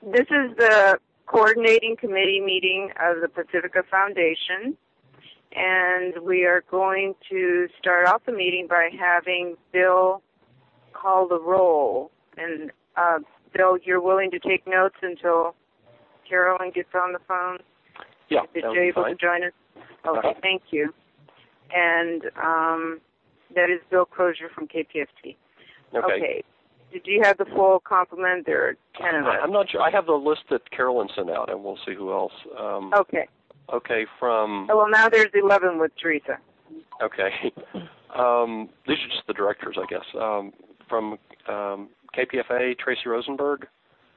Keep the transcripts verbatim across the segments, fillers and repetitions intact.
this is the coordinating committee meeting of the Pacifica Foundation, and we are going to start off the meeting by having Bill call the roll. And uh, Bill, you're willing to take notes until Carolyn gets on the phone? Yeah, Is that would you be able fine. to join us? Okay, Uh-huh. thank you. And um, that is Bill Crozier from K P F T. Okay. Okay. Did you have the full complement? There are ten of us. I'm not sure. I have the list that Carolyn sent out, and we'll see who else. Um, Okay. Okay, from... Oh, well, now there's eleven with Teresa. Okay. Um, these are just the directors, I guess. Um, from um, K P F A, Tracy Rosenberg.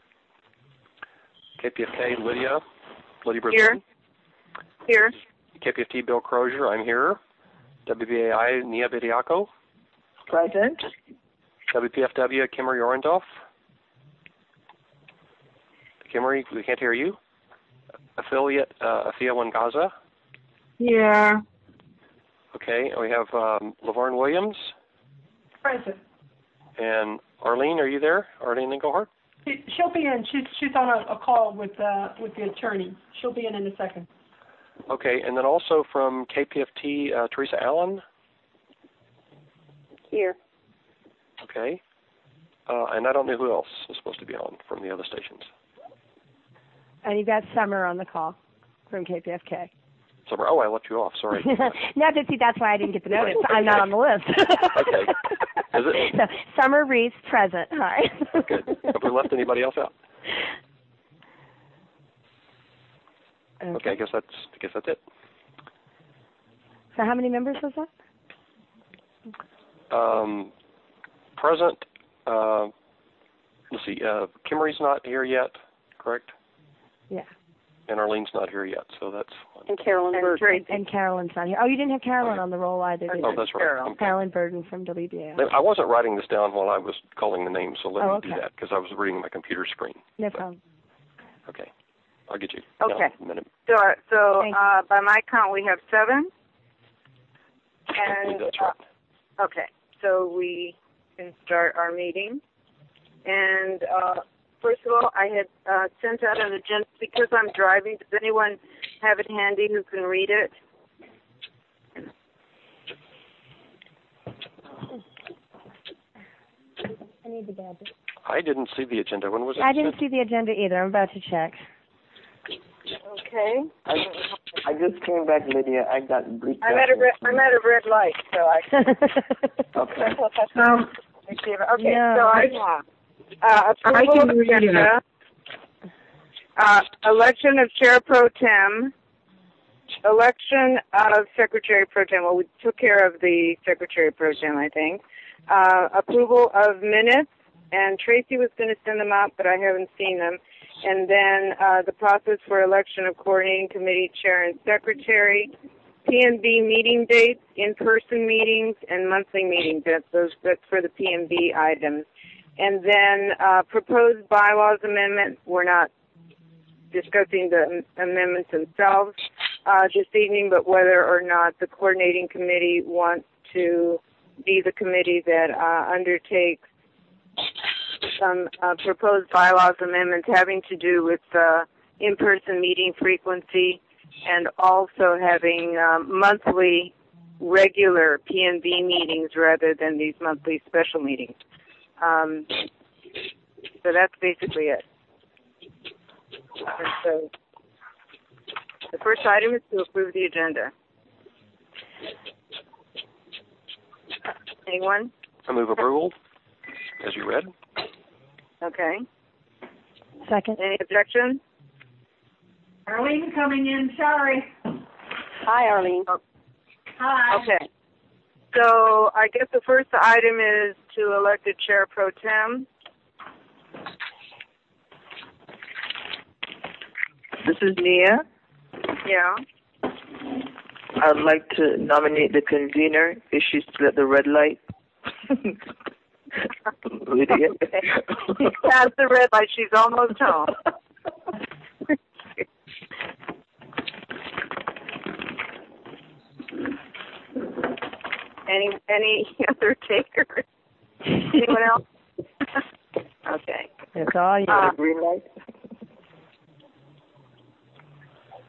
K P F K, Lydia. Lydia Brisbane. Here. Here. K P F T, Bill Crozier. I'm here. W B A I, Nia Bediaco. Present. W P F W, Kimmery Orendorf. Kimmery, we can't hear you. Affiliate, uh, Afia Wangaza. Here. Okay, we have um, Laverne Williams. Present. And Arlene, are you there? Arlene Engelhardt? She, she'll be in. She's she's on a, a call with uh, with the attorney. She'll be in in a second. Okay, and then also from K P F T, uh, Teresa Allen. Here. Okay. Uh, and I don't know who else is supposed to be on from the other stations. And you've got Summer on the call from K P F K. Summer, oh, I left you off. Sorry. No, but see, that's why I didn't get the notice. I'm not on the list. Okay. Is it? So, Summer Reese, present. Hi. Good. Have we left anybody else out? Okay. Okay, I guess that's I guess that's it. So how many members was that? Um, present. Uh, let's see. Uh, Kimmery's not here yet, correct? Yeah. And Arlene's not here yet, so that's one. And Carolyn and, Burton. and Carolyn's not here. Oh, you didn't have Carolyn Okay. on the roll either, did Oh, you? that's right. Carol. Okay. Carolyn Burton from W B A I. I wasn't writing this down while I was calling the names, so let Oh, me okay. do that because I was reading my computer screen. No problem. Okay. I'll get you. Okay. in a minute. So, so Thank uh, by my count, we have seven. I believe And that's right. uh, okay, so we can start our meeting. And uh, first of all, I had uh, sent out an agenda because I'm driving. Does anyone have it handy who can read it? I need the gadget. I didn't see the agenda. When was it? I didn't see the agenda either. I'm about to check. Okay. I, I just came back, Lydia. I got bleeped I'm at a red, I'm at a red light, so I. Okay. Um, okay. No. So I. Uh, I approval can of read it. agenda. Uh, election of chair pro tem. Election of secretary pro tem. Well, we took care of the secretary pro tem, I think. Uh, approval of minutes, and Tracy was going to send them out, but I haven't seen them. And then uh, the process for election of coordinating committee chair and secretary, P M B meeting dates, in-person meetings, and monthly meetings. That's those. That's for the P M B items. And then uh, proposed bylaws amendment. We're not discussing the amendments themselves uh, this evening, but whether or not the coordinating committee wants to be the committee that uh, undertakes some uh, proposed bylaws amendments having to do with uh, in-person meeting frequency and also having um, monthly regular P M B meetings rather than these monthly special meetings. Um, so that's basically it. And so the first item is to approve the agenda. Anyone? I move approval, as you read. Okay. Second. Any objections? Arlene coming in. Sorry. Hi, Arlene. Hi. Okay. So I guess the first item is to elect a chair pro tem. This is Nia. Yeah. I'd like to nominate the convener. Is she still at the red light? Lydia. She's past the red light. She's almost home. Any any other takers? Anyone else? Okay. That's all you. Uh, Green light.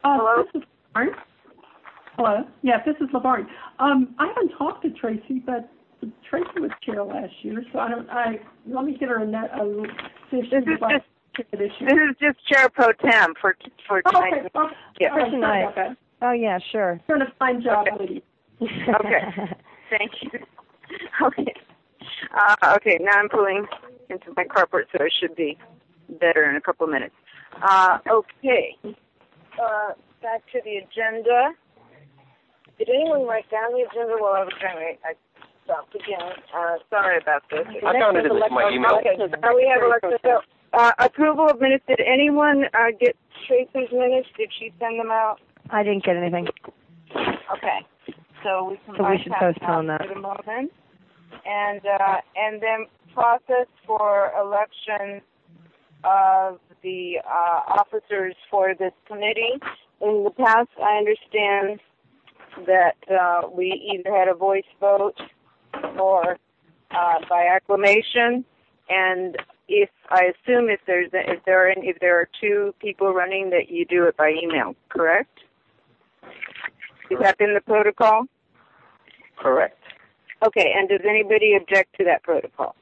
Uh, Hello? This is Lauren. Hello? Yes, this is LaVarn. Um, I haven't talked to Tracy, but Tracy was chair last year, so I don't, I, let me get her a net, a, see if This she's is like, just this this is just Chair Pro Tem for for Oh, tonight. okay, okay. Yeah. All right, sorry about that. Oh, yeah, sure. Doing a fine job, Okay. lady. Okay. Thank you. Okay. Uh, okay, now I'm pulling into my carport, so it should be better in a couple of minutes. Uh, okay. Uh, back to the agenda. Did anyone write down the agenda while I was trying to I stopped again? Uh, sorry about this. I found it in my email. Okay, so we have Alexa. So, uh, approval of minutes. Did anyone uh, get Tracy's minutes? Did she send them out? I didn't get anything. Okay. So we can So we should bypass postpone that. for the moment. And uh, and then process for election of the uh, officers for this committee. In the past, I understand that uh, we either had a voice vote or uh, by acclamation. And if I assume if there's a, if there are if there are two people running, that you do it by email, correct? Is that in the protocol? Correct. Okay, and does anybody object to that protocol?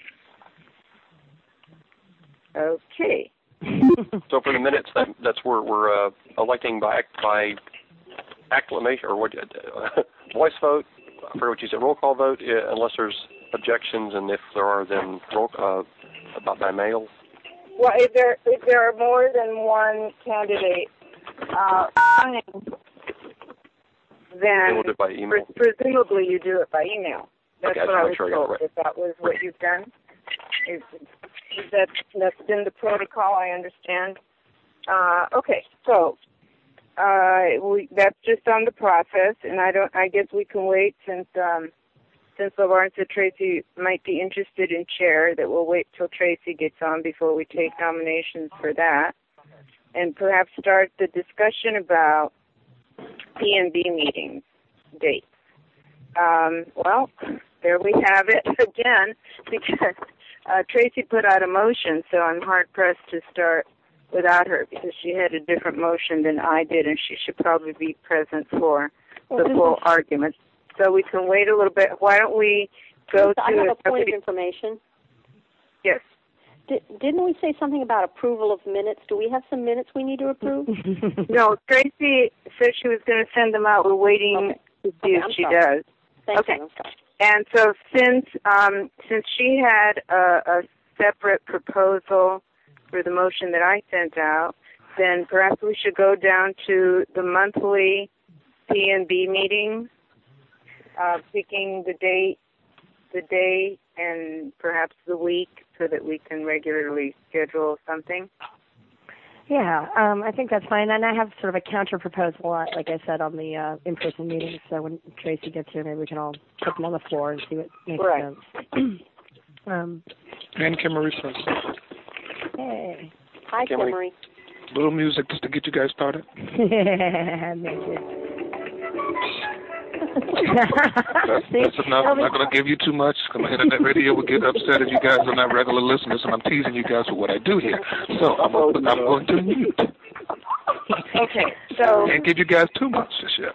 Okay. So for the minutes, that, that's where we're uh, electing by by acclamation or what? Uh, voice vote. I forget what you said. Roll call vote, uh, unless there's objections, and if there are, then roll uh, about by mail. Well, if there if there are more than one candidate uh, running, then We'll do it by email. Pre- presumably you do it by email. That's Okay, what I I just was wanna make sure I got told. it right. If that was what you've done, if, if that's that's been the protocol, I understand. Uh, okay, so uh, we, that's just on the process, and I don't. I guess we can wait since um, since LaVarn said Tracy might be interested in chair. That we'll wait till Tracy gets on before we take nominations for that, and perhaps start the discussion about P and B meetings dates. Um, well, there we have it again, because uh, Tracy put out a motion, so I'm hard-pressed to start without her, because she had a different motion than I did, and she should probably be present for the full argument. So we can wait a little bit. Why don't we go to... I have a point okay. of information. Yes. Did, didn't we say something about approval of minutes? Do we have some minutes we need to approve? No, Tracy said she was going to send them out. We're waiting Okay. to see Okay, if I'm she sorry. does. Thank Okay. you. I'm sorry. And so since um, since she had a, a separate proposal for the motion that I sent out, then perhaps we should go down to the monthly P and B meetings, uh, picking the date, the day, and perhaps the week, so that we can regularly schedule something. Yeah, um, I think that's fine. And I have sort of a counter proposal, uh, like I said, on the uh, in-person meetings. So when Tracy gets here, maybe we can all put them on the floor and see what makes Right. sense. um, And Kim Marie first. hey. Hi, Kim Kim Marie. Marie. Little music just to get you guys started. Make it. That's, that's enough. I'm not going to give you too much. My internet radio will get upset if you guys are not regular listeners, and I'm teasing you guys with what I do here. So I'm, gonna, I'm going to mute. Okay, so... Can't give you guys too much this year.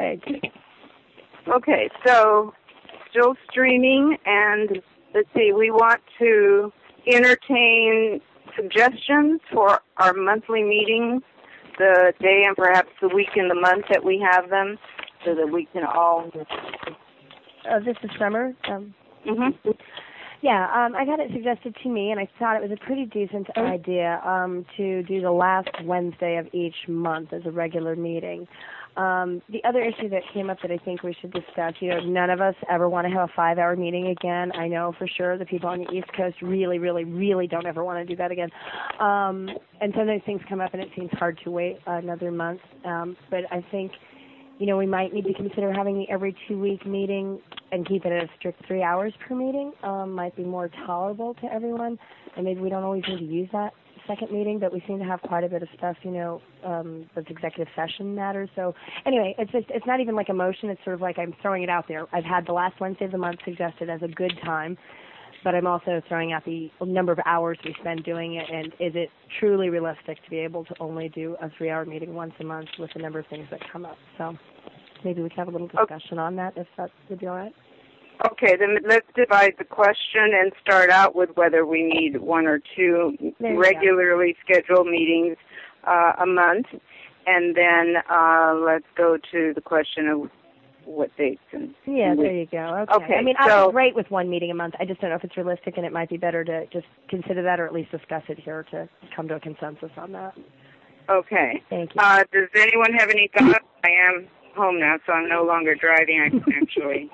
Okay, so still streaming, and let's see, we want to entertain suggestions for our monthly meetings, the day and perhaps the week in the month that we have them, so that we can all... Uh, this is Summer. Um, Mm-hmm. Yeah, um, I got it suggested to me, and I thought it was a pretty decent idea um, to do the last Wednesday of each month as a regular meeting. Um, the other issue that came up that I think we should discuss, you know, none of us ever want to have a five-hour meeting again. I know for sure the people on the East Coast really, really, really don't ever want to do that again. Um, and sometimes things come up, and it seems hard to wait another month. Um, but I think, you know, we might need to consider having the every two-week meeting and keep it at a strict three hours per meeting. Um, might be more tolerable to everyone, and maybe we don't always need to use that second meeting, but we seem to have quite a bit of stuff, you know, um, that's executive session matters. So anyway, it's just, it's not even like a motion. It's sort of like I'm throwing it out there. I've had the last Wednesday of the month suggested as a good time, but I'm also throwing out the number of hours we spend doing it, and is it truly realistic to be able to only do a three-hour meeting once a month with the number of things that come up? So maybe we can have a little discussion on that, if that would be all right. Okay, then let's divide the question and start out with whether we need one or two regularly go. scheduled meetings uh, a month, and then uh, let's go to the question of what dates. And, yeah, and there you go. Okay. okay I mean, so, I'm great with one meeting a month. I just don't know if it's realistic, and it might be better to just consider that or at least discuss it here to come to a consensus on that. Okay. Thank you. Uh, does anyone have any thoughts? I am home now, so I'm no longer driving. I can actually.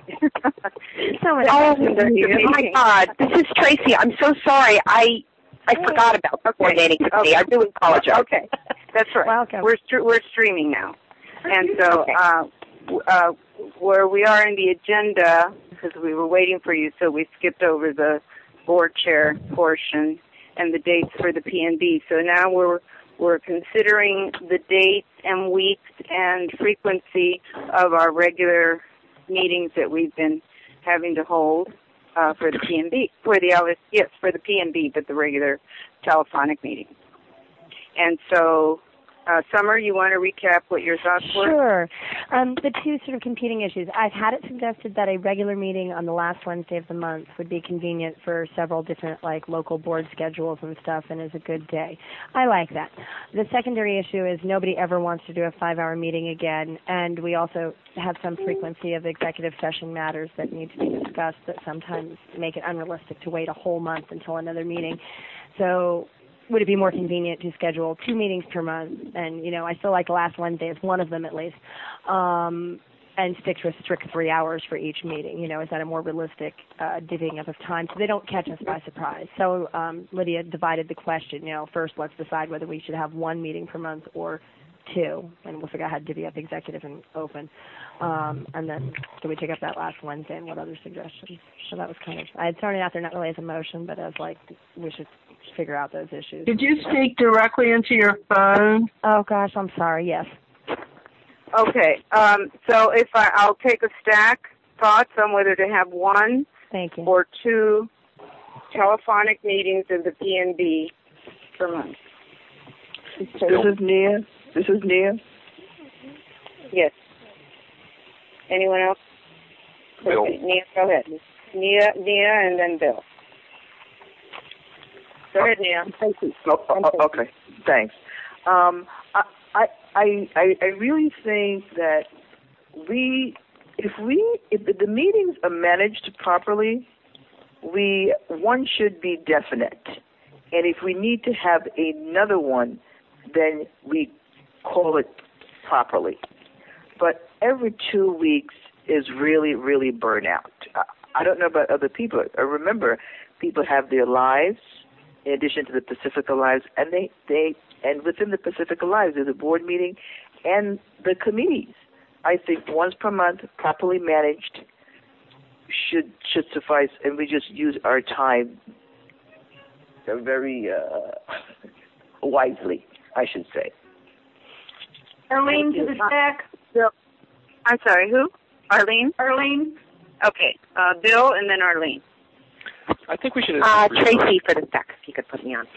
oh, my God. This is Tracy. I'm so sorry. I I hey. forgot about the coordinating committee. Okay. I do apologize. Okay. That's right. Welcome. We're, st- we're streaming now. And so okay. uh, uh, where we are in the agenda, because we were waiting for you, so we skipped over the board chair portion and the dates for the P N B. So now we're We're considering the dates and weeks and frequency of our regular meetings that we've been having to hold uh, for the P N B, for the L S, yes, for the P N B, but the regular telephonic meetings. And so, uh, Summer, you want to recap what your thoughts were? Sure. Um, the two sort of competing issues. I've had it suggested that a regular meeting on the last Wednesday of the month would be convenient for several different, like, local board schedules and stuff, and is a good day. I like that. The secondary issue is nobody ever wants to do a five-hour meeting again, and we also have some frequency of executive session matters that need to be discussed that sometimes make it unrealistic to wait a whole month until another meeting. So would it be more convenient to schedule two meetings per month? And, you know, I feel like last Wednesday is one of them at least, um, and stick to a strict three hours for each meeting. You know, is that a more realistic uh, divvying up of time so they don't catch us by surprise? So um, Lydia divided the question, you know, first let's decide whether we should have one meeting per month or two, and we'll figure out how to divvy up executive and open. Um, and then so we take up that last Wednesday and what other suggestions? So that was kind of, I had thrown it out there not really as a motion, but as like we should figure out those issues. Did you speak directly into your phone? Oh, gosh, I'm sorry, yes. Okay, um, so if I, I'll take a stack, thoughts on whether to have one Thank you. or two telephonic meetings of the P N B per month. This is Nia. This is Nia. Yes. Anyone else? Bill. Okay, Nia, go ahead. Nia, Nia, and then Bill. Go ahead, Nia. Thank you. Oh, okay, thanks. Um, I, I, I, I really think that we, if we, if the meetings are managed properly, we one should be definite, and if we need to have another one, then we call it properly. But every two weeks is really, really burnout. I don't know about other people. I remember, people have their lives in addition to the Pacifica lives, and they, they and within the Pacifica lives, there's a board meeting and the committees. I think once per month, properly managed, should should suffice, and we just use our time very uh, wisely, I should say. Arlene to the stack. Bill. I'm sorry, who? Arlene? Arlene. Okay, uh, Bill and then Arlene. I think we should... Uh, Tracy for the stack, if you could put me on.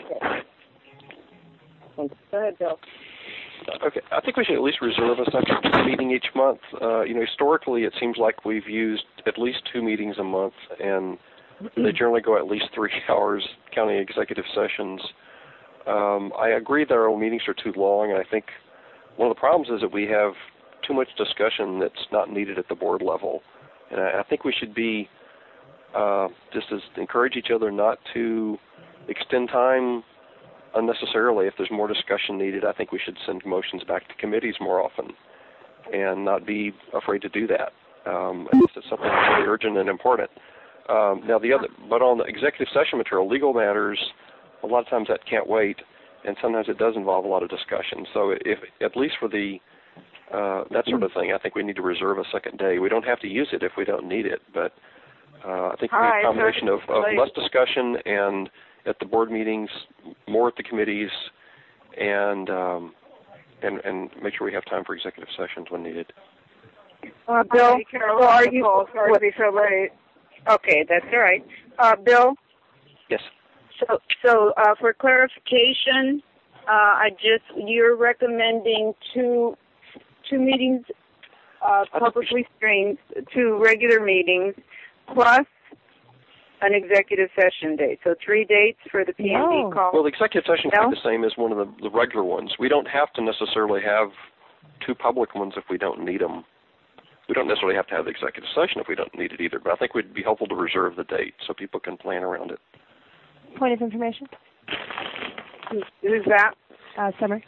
Go ahead, Bill. Okay, I think we should at least reserve a second meeting each month. Uh, you know, historically, it seems like we've used at least two meetings a month, and they generally go at least three hours, counting executive sessions. Um, I agree that our meetings are too long, and I think one of the problems is that we have too much discussion that's not needed at the board level. And I, I think we should be uh, just as encourage each other not to extend time unnecessarily. If there's more discussion needed, I think we should send motions back to committees more often and not be afraid to do that. Um, it's something that's really urgent and important. Um, now, the other, but on the executive session material, legal matters, a lot of times that can't wait, and sometimes it does involve a lot of discussion. So, if at least for the uh, that sort of thing, I think we need to reserve a second day. We don't have to use it if we don't need it, but uh, I think we need a combination of, of less discussion and at the board meetings, more at the committees, and um, and and make sure we have time for executive sessions when needed. Uh, Bill, so are you? Sorry to be so late. Okay, that's all right. Uh, Bill, Yes. So, so uh, for clarification, uh, I just you're recommending two two meetings, uh, publicly streamed, two regular meetings, plus an executive session date. So three dates for the P and D No. call. Well, the executive session No? can be the same as one of the, the regular ones. We don't have to necessarily have two public ones if we don't need them. We don't necessarily have to have the executive session if we don't need it either, but I think it would be helpful to reserve the date so people can plan around it. Point of information? Who's that? Uh, Summer.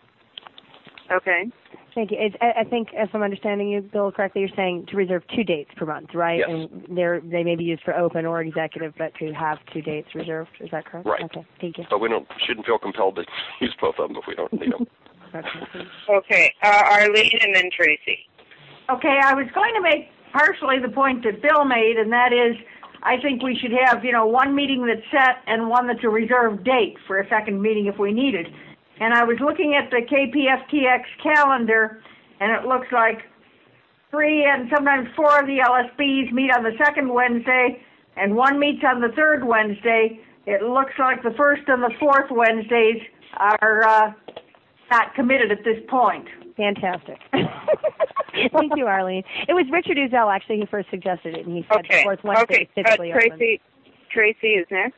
Okay. Thank you. It's, I, I think, if I'm understanding you, Bill, correctly, you're saying to reserve two dates per month, right? Yes. And they're, they may be used for open or executive, but to have two dates reserved. Is that correct? Right. Okay. Thank you. But we don't shouldn't feel compelled to use both of them if we don't need them. Okay. Okay. Uh, Arlene and then Tracy. Okay, I was going to make partially the point that Bill made, and that is I think we should have, you know, one meeting that's set and one that's a reserved date for a second meeting if we need it. And I was looking at the K P F T X calendar, and it looks like three and sometimes four of the L S Bs meet on the second Wednesday, and one meets on the third Wednesday. It looks like the first and the fourth Wednesdays are uh, not committed at this point. Fantastic. Thank you, Arlene. It was Richard Uzel, actually, who first suggested it, and he said Okay. the fourth Wednesday Okay. is typically uh, Tracy, Tracy is next.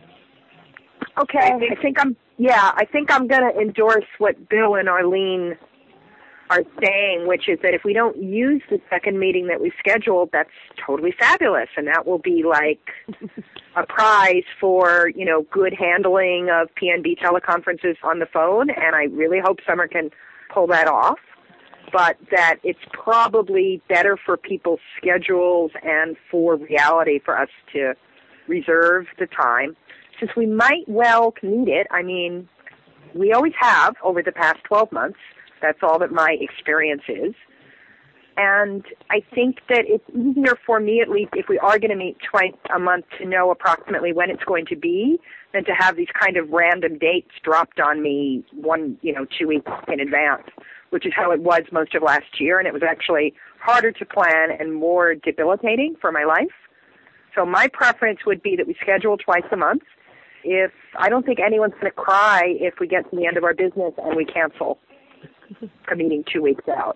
Okay, I think I'm, yeah, I think I'm going to endorse what Bill and Arlene are saying, which is that if we don't use the second meeting that we scheduled, that's totally fabulous, and that will be like a prize for, you know, good handling of P N B teleconferences on the phone, and I really hope Summer can pull that off, but that it's probably better for people's schedules and for reality for us to reserve the time, since we might well need it. I mean, we always have over the past twelve months. That's all that my experience is. And I think that it's easier for me, at least, if we are going to meet twice a month, to know approximately when it's going to be than to have these kind of random dates dropped on me one, you know, two weeks in advance, which is how it was most of last year. And it was actually harder to plan and more debilitating for my life. So my preference would be that we schedule twice a month. If I don't think anyone's going to cry if we get to the end of our business and we cancel a meeting two weeks out.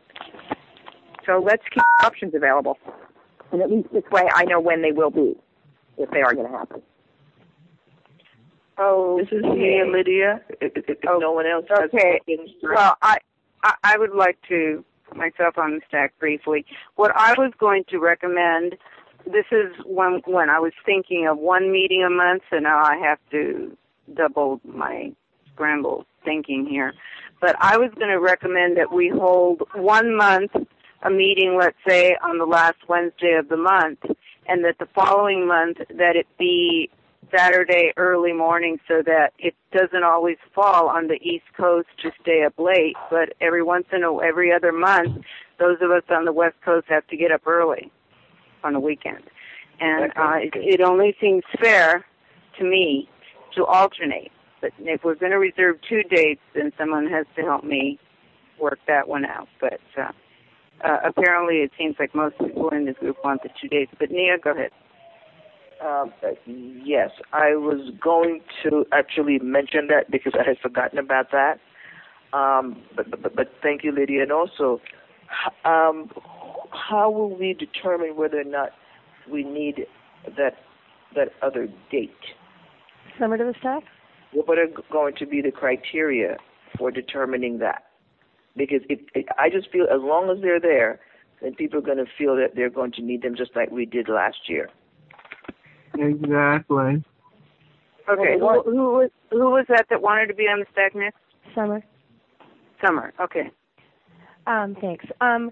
So let's keep options available. And at least this way I know when they will be, if they are going to happen. Oh, this is me and Lydia. If, if, if oh, no one else has okay. Well, I, I I would like to put myself on the stack briefly. What I was going to recommend, this is when when I was thinking of one meeting a month, so now I have to double my scramble thinking here. But I was going to recommend that we hold one month a meeting, let's say, on the last Wednesday of the month, and that the following month that it be Saturday early morning, so that it doesn't always fall on the East Coast to stay up late, but every once in a every other month, those of us on the West Coast have to get up early on the weekend. And uh, it, it only seems fair to me to alternate. But if we're going to reserve two dates, then someone has to help me work that one out. But uh, uh, apparently it seems like most people in this group want the two dates. But Nia, go ahead. Um, yes, I was going to actually mention that because I had forgotten about that. Um, but, but, but thank you, Lydia. And also, um, how will we determine whether or not we need that that other date? Summer to the staff? What are going to be the criteria for determining that? Because it, it, I just feel as long as they're there, then people are going to feel that they're going to need them just like we did last year. Exactly. Okay, who, who was who was that that wanted to be on the stack next? Summer. Summer. Okay. Um, thanks. Um,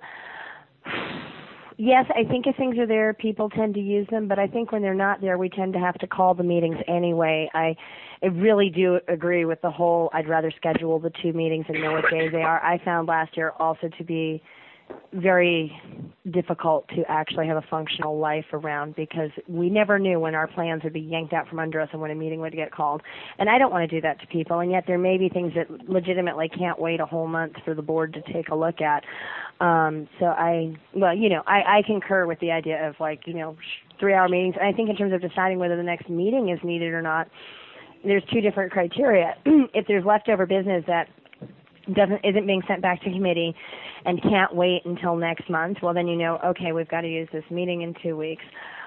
yes, I think if things are there, people tend to use them. But I think when they're not there, we tend to have to call the meetings anyway. I, I really do agree with the whole. I'd rather schedule the two meetings and know what days they are. I found last year also to be very difficult to actually have a functional life around because we never knew when our plans would be yanked out from under us and when a meeting would get called. And I don't want to do that to people, and yet there may be things that legitimately can't wait a whole month for the board to take a look at. Um, so I, well, you know, I, I concur with the idea of like, you know, three-hour meetings. And I think in terms of deciding whether the next meeting is needed or not, there's two different criteria. If there's leftover business that doesn't isn't being sent back to committee and can't wait until next month, well, then you know, okay, we've got to use this meeting in two weeks.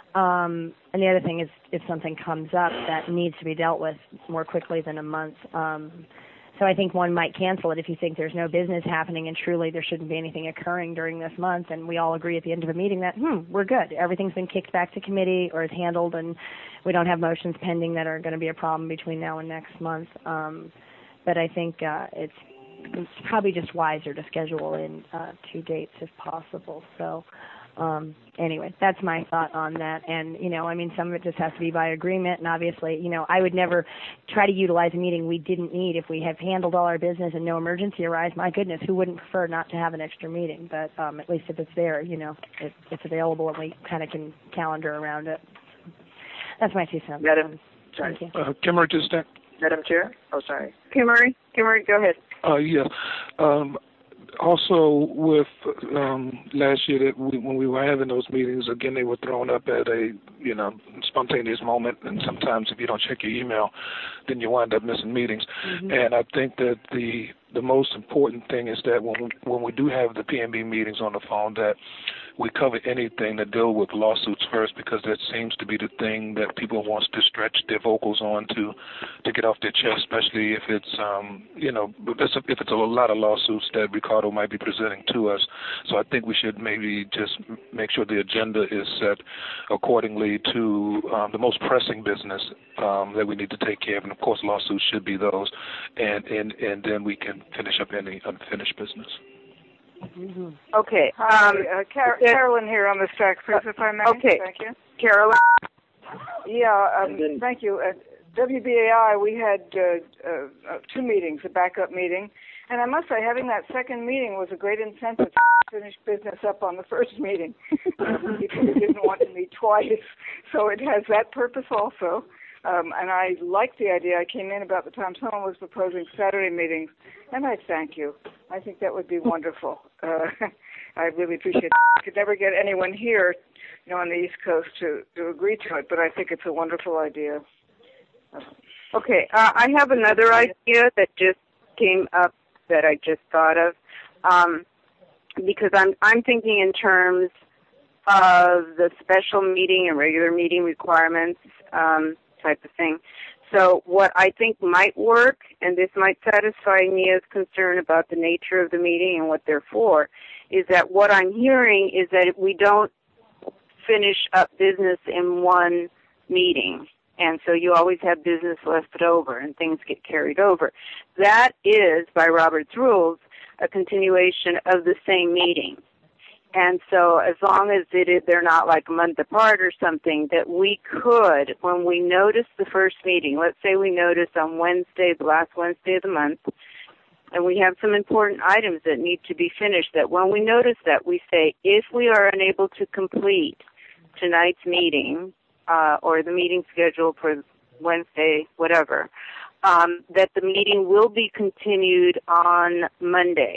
Um, and the other thing is if something comes up that needs to be dealt with more quickly than a month. Um, so I think one might cancel it if you think there's no business happening and truly there shouldn't be anything occurring during this month, and we all agree at the end of a meeting that, hmm, we're good. Everything's been kicked back to committee or is handled, and we don't have motions pending that are going to be a problem between now and next month. Um, but I think uh, it's it's probably just wiser to schedule in uh, two dates if possible. So um, anyway, that's my thought on that. And, you know, I mean, some of it just has to be by agreement. And obviously, you know, I would never try to utilize a meeting we didn't need. If we have handled all our business and no emergency arise, my goodness, who wouldn't prefer not to have an extra meeting? But um, at least if it's there, you know, it, it's available and we kind of can calendar around it. That's my two cents. Madam, Thank you. Uh, Kimmerer, just that. Madam Chair? Oh, sorry. Kimmerer, Kimmerer, go ahead. Uh, yeah. Um, also, with um, last year that we, when we were having those meetings, again, they were thrown up at a you know spontaneous moment, and sometimes if you don't check your email, then you wind up missing meetings. Mm-hmm. And I think that the the most important thing is that when we, when we do have the P M B meetings on the phone, that we cover anything that deal with lawsuits first, because that seems to be the thing that people want to stretch their vocals on to to get off their chest, especially if it's um, you know if it's a lot of lawsuits that Ricardo might be presenting to us. So I think we should maybe just make sure the agenda is set accordingly to um, the most pressing business um, that we need to take care of, and of course lawsuits should be those, and and and then we can finish up any unfinished business. Mm-hmm. Okay. Um, uh, Car- Carolyn here on the stack, please, if I may. Okay. Thank you. Carolyn? Yeah, um, thank you. At W B A I, we had uh, uh, two meetings, a backup meeting, and I must say, having that second meeting was a great incentive to finish business up on the first meeting. People didn't want to meet twice, so it has that purpose also. Um, and I liked the idea. I came in about the time someone was proposing Saturday meetings, and I thank you. I think that would be wonderful. Uh, I really appreciate it. I could never get anyone here, you know, on the East Coast to, to agree to it, but I think it's a wonderful idea. Okay, uh, I have another idea that just came up that I just thought of, um, because I'm I'm thinking in terms of the special meeting and regular meeting requirements. Um, type of thing. So what I think might work, and this might satisfy Nia's concern about the nature of the meeting and what they're for, is that what I'm hearing is that we don't finish up business in one meeting. And so you always have business left over and things get carried over. That is, by Robert's rules, a continuation of the same meeting. And so as long as it is, they're not like a month apart or something, that we could, when we notice the first meeting, let's say we notice on Wednesday, the last Wednesday of the month, and we have some important items that need to be finished, that when we notice that, we say, if we are unable to complete tonight's meeting, uh, or the meeting scheduled for Wednesday, whatever, um, that the meeting will be continued on Monday.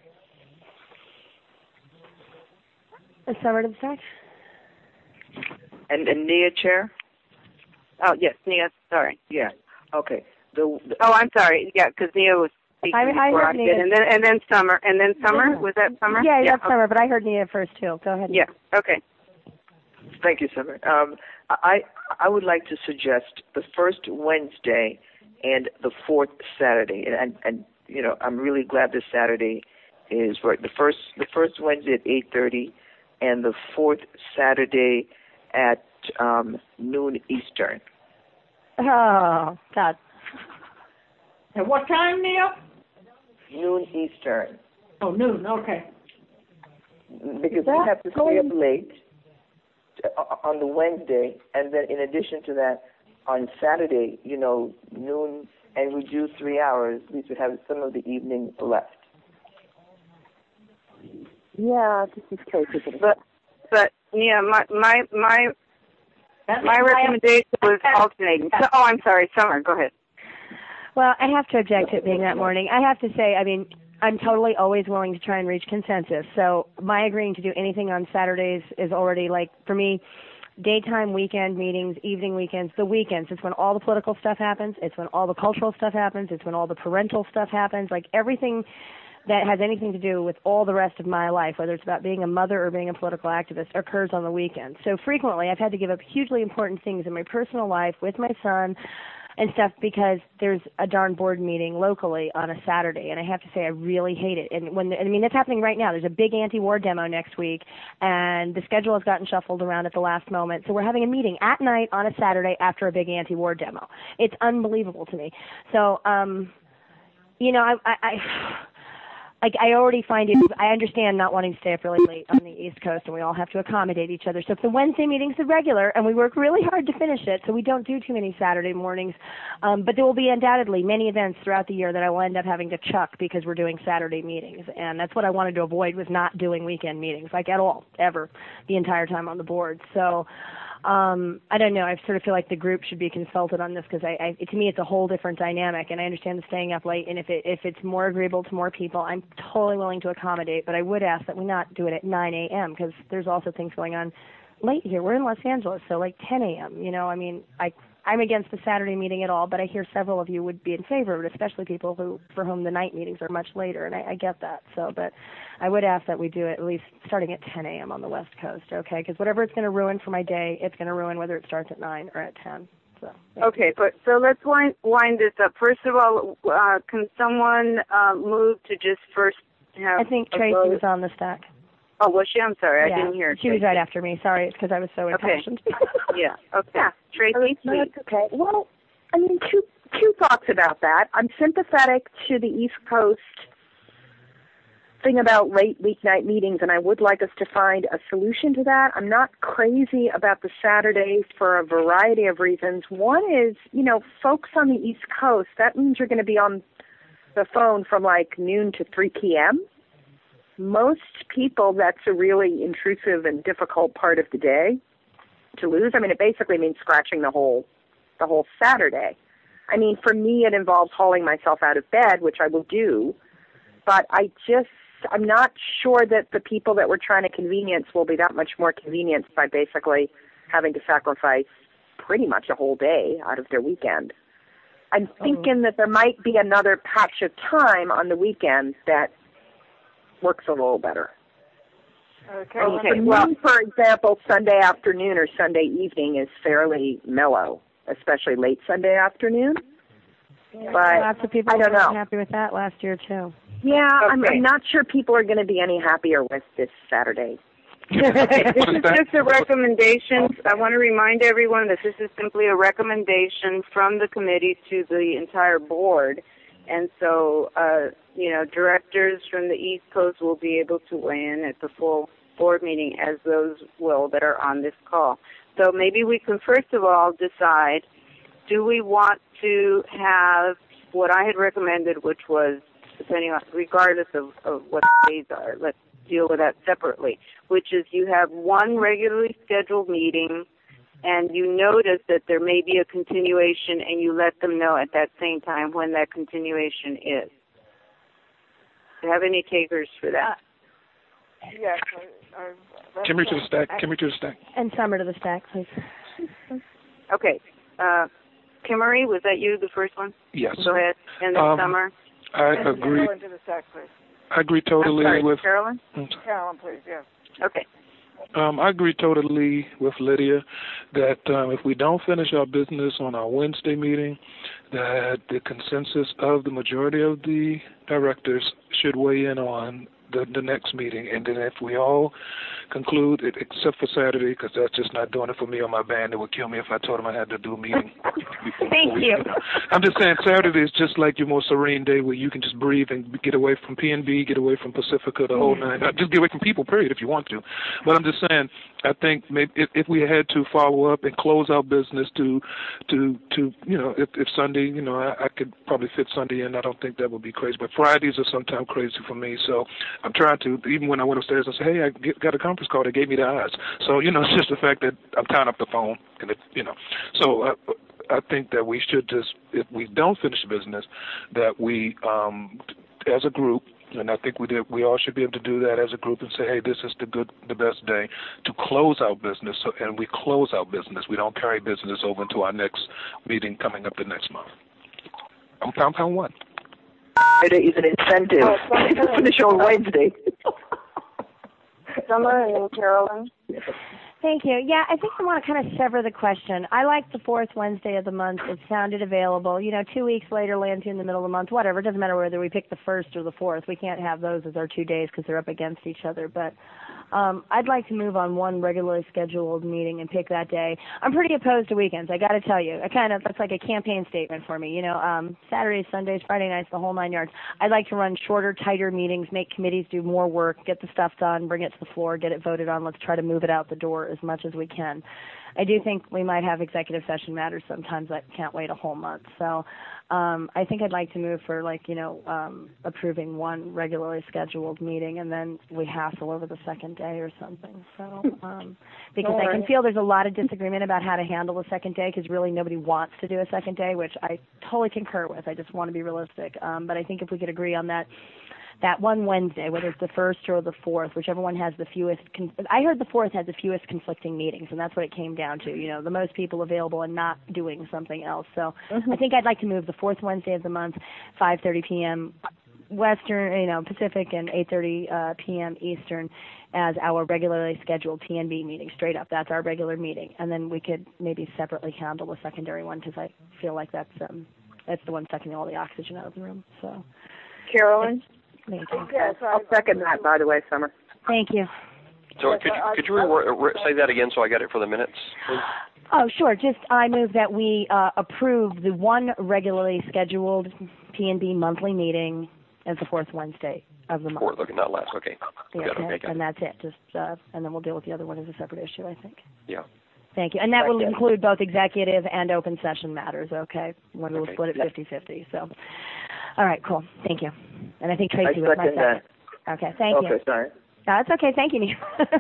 A Summer to the stack. And, and Nia, Chair? Oh, yes, Nia, sorry. Yeah, okay. The, the, oh, I'm sorry, yeah, because Nia was speaking I, I before heard I Nia. did, and then, and then Summer, and then Summer, was that Summer? Yeah, yeah that's okay. Summer, but I heard Nia first, too. Go ahead. Yeah, okay. Thank you, Summer. Um, I, I would like to suggest the first Wednesday and the fourth Saturday, and, and, and you know, I'm really glad this Saturday is right. The first, the first Wednesday at eight thirty, and the fourth Saturday at um, noon Eastern. Oh, God. At what time, Neil? Noon Eastern. Oh, noon, okay. Because we have to stay up late on the Wednesday, and then in addition to that, on Saturday, you know, noon, and we do three hours, we should have some of the evening left. Yeah, this is crazy. But, but yeah, my my my my recommendation was alternating. So, oh, I'm sorry, Summer. Go ahead. Well, I have to object to it being that morning. I have to say, I mean, I'm totally always willing to try and reach consensus. So my agreeing to do anything on Saturdays is already like, for me, daytime, weekend meetings, evening weekends, the weekends. It's when all the political stuff happens. It's when all the cultural stuff happens. It's when all the parental stuff happens. Like everything that has anything to do with all the rest of my life, whether it's about being a mother or being a political activist, occurs on the weekend. So frequently I've had to give up hugely important things in my personal life with my son and stuff because there's a darn board meeting locally on a Saturday, and I have to say I really hate it. And when I mean, that's happening right now. There's a big anti-war demo next week, and the schedule has gotten shuffled around at the last moment. So we're having a meeting at night on a Saturday after a big anti-war demo. It's unbelievable to me. So, um, you know, I, I, I Like, I already find it, I understand not wanting to stay up really late on the East Coast, and we all have to accommodate each other. So if the Wednesday meeting's the regular, and we work really hard to finish it, so we don't do too many Saturday mornings, um, but there will be undoubtedly many events throughout the year that I will end up having to chuck because we're doing Saturday meetings, and that's what I wanted to avoid, was not doing weekend meetings, like at all, ever, the entire time on the board. So Um, I don't know. I sort of feel like the group should be consulted on this because I, I, to me, it's a whole different dynamic, and I understand the staying up late. And if it if it's more agreeable to more people, I'm totally willing to accommodate. But I would ask that we not do it at nine a.m. because there's also things going on late here. We're in Los Angeles, so like ten a.m. You know, I mean, I I'm against the Saturday meeting at all, but I hear several of you would be in favor of it, especially people who for whom the night meetings are much later, and I, I get that. So, but I would ask that we do it at least starting at ten a.m. on the West Coast, okay? Because whatever it's going to ruin for my day, it's going to ruin whether it starts at nine or at ten. So. Okay, but so let's wind wind this up. First of all, uh, can someone uh, move to just first have? I think Tracy was on the stack. Oh, was she? I'm sorry, yeah, I didn't hear. She Tracy. was right after me. Sorry, it's because I was so impassioned. Okay. yeah. Okay. Yeah. Tracy, no, that's okay. Well, I mean, two two thoughts about that. I'm sympathetic to the East Coast thing about late weeknight meetings, and I would like us to find a solution to that. I'm not crazy about the Saturdays for a variety of reasons. One is, you know, folks on the East Coast, that means you're going to be on the phone from like noon to three p.m. Most people, that's a really intrusive and difficult part of the day to lose. I mean, it basically means scratching the whole the whole Saturday. I mean, for me, it involves hauling myself out of bed, which I will do, but I just, I'm not sure that the people that we're trying to convenience will be that much more convenienced by basically having to sacrifice pretty much a whole day out of their weekend. I'm thinking mm-hmm. that there might be another patch of time on the weekends that works a little better. Okay. okay. For well, me, for example, Sunday afternoon or Sunday evening is fairly mellow, especially late Sunday afternoon. Yeah, but lots of people I don't were know. happy with that last year too. Yeah, okay. I'm, I'm not sure people are going to be any happier with this Saturday. This is just a recommendation. I want to remind everyone that this is simply a recommendation from the committee to the entire board. And so, uh, you know, directors from the East Coast will be able to weigh in at the full board meeting, as those will that are on this call. So maybe we can first of all decide, do we want to have what I had recommended, which was, depending on, regardless of, of what the days are, let's deal with that separately, which is you have one regularly scheduled meeting and you notice that there may be a continuation, and you let them know at that same time when that continuation is. Do you have any takers for that? Uh, yes. I, I, Kimberly to the stack. Kimberly to the stack. And Summer to the stack, please. Okay. Uh, Kimmery, was that you, the first one? Yes. Go ahead. And then um, Summer. I and agree. Carolyn to the stack, please. I agree totally I'm sorry, with Carolyn. Carolyn, please. Yes. Okay. Um, I agree totally with Lydia that um, if we don't finish our business on our Wednesday meeting, that the consensus of the majority of the directors should weigh in on the, the next meeting. And then if we all conclude, it, except for Saturday, because that's just not doing it for me or my band, it would kill me if I told them I had to do a meeting. Thank you. I'm just saying Saturday is just like your more serene day where you can just breathe and get away from P N B, get away from Pacifica, the whole nine. Just get away from people, period, if you want to. But I'm just saying, I think maybe if, if we had to follow up and close our business to, to, to you know, if, if Sunday, you know, I, I could probably fit Sunday in. I don't think that would be crazy. But Fridays are sometimes crazy for me. So I'm trying to, even when I went upstairs, I said, hey, I get, got a conference call. They gave me the eyes. So, you know, it's just the fact that I'm tying up the phone. And it, you know, so uh, I think that we should just, if we don't finish business, that we um, as a group, and I think we did. We all should be able to do that as a group and say, "Hey, this is the good, the best day to close out business." So, and we close out business. We don't carry business over into our next meeting coming up the next month. I'm pound pound one. It is an incentive to finish on Wednesday. Summer and then Carolyn. Thank you. Yeah, I think I want to kind of sever the question. I like the fourth Wednesday of the month. It sounded available. You know, two weeks later lands you in the middle of the month, whatever. It doesn't matter whether we pick the first or the fourth. We can't have those as our two days because they're up against each other. But um, I'd like to move on one regularly scheduled meeting and pick that day. I'm pretty opposed to weekends, I got to tell you. I kind of, that's like a campaign statement for me. You know, um, Saturdays, Sundays, Friday nights, the whole nine yards. I'd like to run shorter, tighter meetings, make committees do more work, get the stuff done, bring it to the floor, get it voted on. Let's try to move it out the door as much as we can. I do think we might have executive session matters sometimes that can't wait a whole month. So um, I think I'd like to move for, like, you know, um, approving one regularly scheduled meeting and then we hassle over the second day or something. So um, because I can feel there's a lot of disagreement about how to handle the second day because really nobody wants to do a second day, which I totally concur with. I just want to be realistic. Um, but I think if we could agree on that, that one Wednesday, whether it's the first or the fourth, whichever one has the fewest, con- I heard the fourth has the fewest conflicting meetings, and that's what it came down to, you know, the most people available and not doing something else. So mm-hmm. I think I'd like to move the fourth Wednesday of the month, five thirty p.m. Western, you know, Pacific, and eight thirty uh, p.m. Eastern as our regularly scheduled T N B meeting, straight up. That's our regular meeting. And then we could maybe separately handle the secondary one because I feel like that's, um, that's the one sucking all the oxygen out of the room. So, Carolyn? Thank you. Yes, I'll second that, by the way, Summer. Thank you. So could you, could you re- re- say that again so I got it for the minutes, please? Oh, sure. Just I move that we uh, approve the one regularly scheduled P N B monthly meeting as the fourth Wednesday of the month. Fourth, okay, not last, okay. Yeah, got it, okay. okay. And that's it. Just uh, and then we'll deal with the other one as a separate issue, I think. Yeah. Thank you. And that will include both executive and open session matters, okay? When we'll okay. split it fifty-fifty. So, all right, cool. Thank you. And I think Tracy was my second. That. Okay, thank okay, you. Okay, sorry. No, that's okay. Thank you, Neil.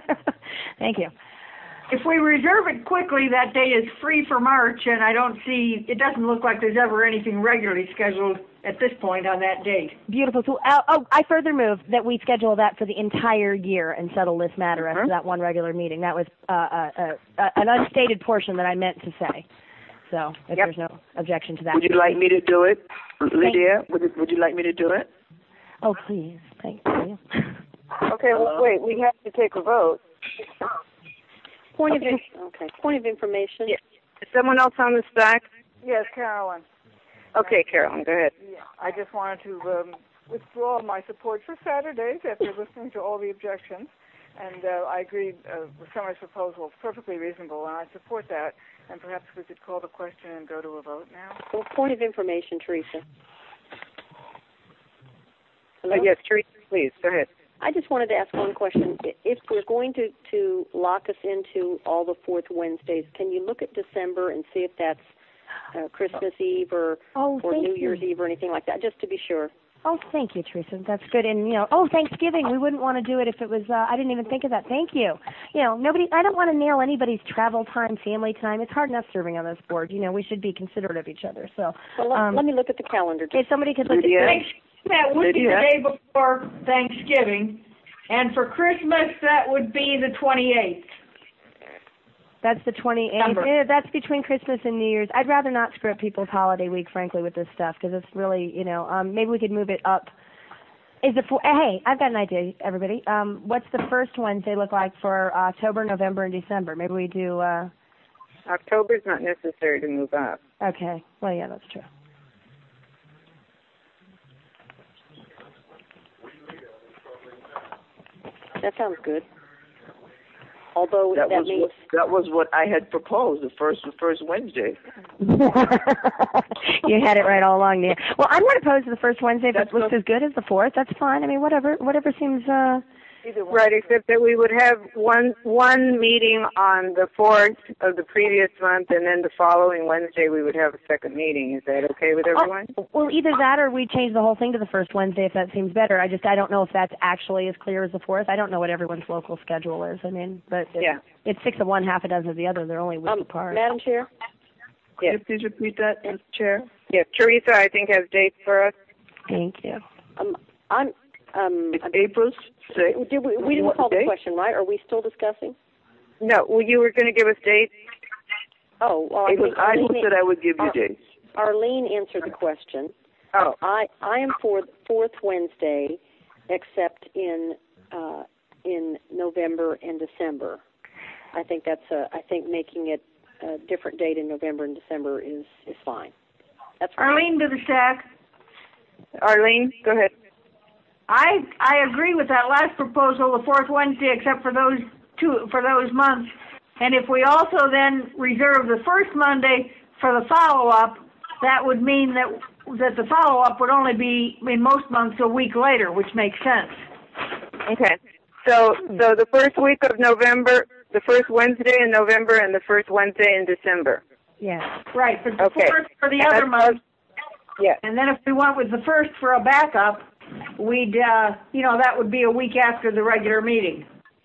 Thank you. If we reserve it quickly, that day is free for March, and I don't see, it doesn't look like there's ever anything regularly scheduled at this point on that date. Beautiful. So, uh, oh, I further move that we schedule that for the entire year and settle this matter mm-hmm. after that one regular meeting. That was uh, uh, uh, an unstated portion that I meant to say. So, if yep. there's no objection to that. Would you like me to do it, Lydia? Would, it, would you like me to do it? Oh, please. Thank you. Okay, well, wait, we have to take a vote. Point okay. of okay. Point of information. Yeah. Is someone else on the stack? Yes, Carolyn. Okay, Carolyn, go ahead. Yeah, I just wanted to um, withdraw my support for Saturdays after listening to all the objections, and uh, I agree uh, with Summer's proposal. It's perfectly reasonable, and I support that. And perhaps we could call the question and go to a vote now. Well, point of information, Teresa. Uh, yes, Teresa, please, go ahead. I just wanted to ask one question. If we're going to, to lock us into all the fourth Wednesdays, can you look at December and see if that's uh, Christmas Eve or, oh, or New you. Year's Eve or anything like that, just to be sure? Oh, thank you, Teresa. That's good. And, you know, oh, Thanksgiving. We wouldn't want to do it if it was, uh, I didn't even think of that. Thank you. You know, nobody, I don't want to nail anybody's travel time, family time. It's hard enough serving on this board. You know, we should be considerate of each other. So, well, let, um, let me look at the calendar. If somebody could look Lydia. at Thanks. That would Lydia. be the day before Thanksgiving. And for Christmas, that would be the twenty-eighth. That's the twenty-eighth. Yeah, that's between Christmas and New Year's. I'd rather not screw up people's holiday week, frankly, with this stuff, because it's really, you know, um, maybe we could move it up. Is it for, hey, I've got an idea, everybody. Um, what's the first Wednesday look like for October, November, and December? Maybe we do... Uh... October's not necessary to move up. Okay. Well, yeah, that's true. That sounds good. Although that, that was means what, that was what I had proposed, the first the first Wednesday. You had it right all along, Nia. Well, I'm going to pose the first Wednesday if That's it looks as good as the fourth. That's fine. I mean, whatever whatever seems... Uh, Right, except that we would have one one meeting on the fourth of the previous month, and then the following Wednesday we would have a second meeting. Is that okay with everyone? Oh, well, either that or we change the whole thing to the first Wednesday if that seems better. I just I don't know if that's actually as clear as the fourth. I don't know what everyone's local schedule is. I mean, but it, yeah, it's six of one, half a dozen of the other. They're only weeks um, apart. Madam Chair. Yes. Could you please repeat that, Mister Chair? Yes, Teresa, I think has dates for us. Thank you. Um, I'm. Um, it's April sixth. Did we, we didn't call the question, right? Are we still discussing? No. Well, you were going to give us dates. Oh, well, I it was think I who Arlene, said I would give you Ar- dates. Arlene answered the question. Oh. I I am for fourth Wednesday, except in uh, in November and December. I think that's a. I think making it a different date in November and December is is fine. That's fine. Arlene to the stack. Arlene, go ahead. I I agree with that last proposal, the fourth Wednesday, except for those two for those months. And if we also then reserve the first Monday for the follow-up, that would mean that that the follow-up would only be in most months a week later, which makes sense. Okay. So so the first week of November, the first Wednesday in November, and the first Wednesday in December. Yeah. Right. But the Okay. fourth for the And other month. Yeah. And then if we went with the first for a backup, we'd, uh, you know, that would be a week after the regular meeting.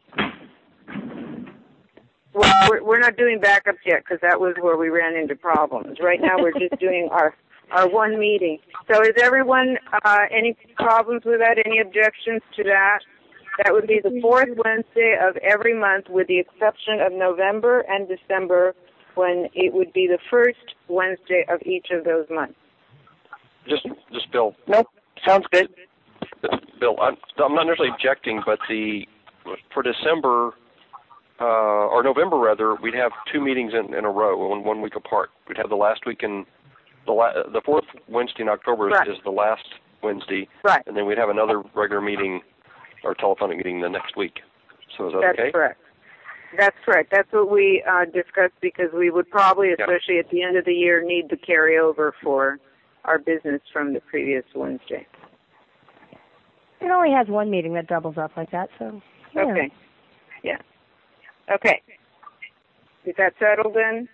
Well, we're, we're not doing backups yet because that was where we ran into problems. Right now we're just doing our, our one meeting. So is everyone, uh, any problems with that, any objections to that? That would be the fourth Wednesday of every month with the exception of November and December when it would be the first Wednesday of each of those months. Just, just Bill. Nope. Sounds good. Bill, I'm, I'm not necessarily objecting, but the for December uh, or November rather, we'd have two meetings in, in a row, one one week apart. We'd have the last week in the la- the fourth Wednesday in October is, right. is the last Wednesday, right? And then we'd have another regular meeting or telephonic meeting the next week. So is that That's okay? correct. That's correct. That's what we uh, discussed because we would probably, especially yeah. at the end of the year, need the carryover for our business from the previous Wednesday. It only has one meeting that doubles up like that, so. Yeah. Okay. Yeah. Okay. Is that settled then?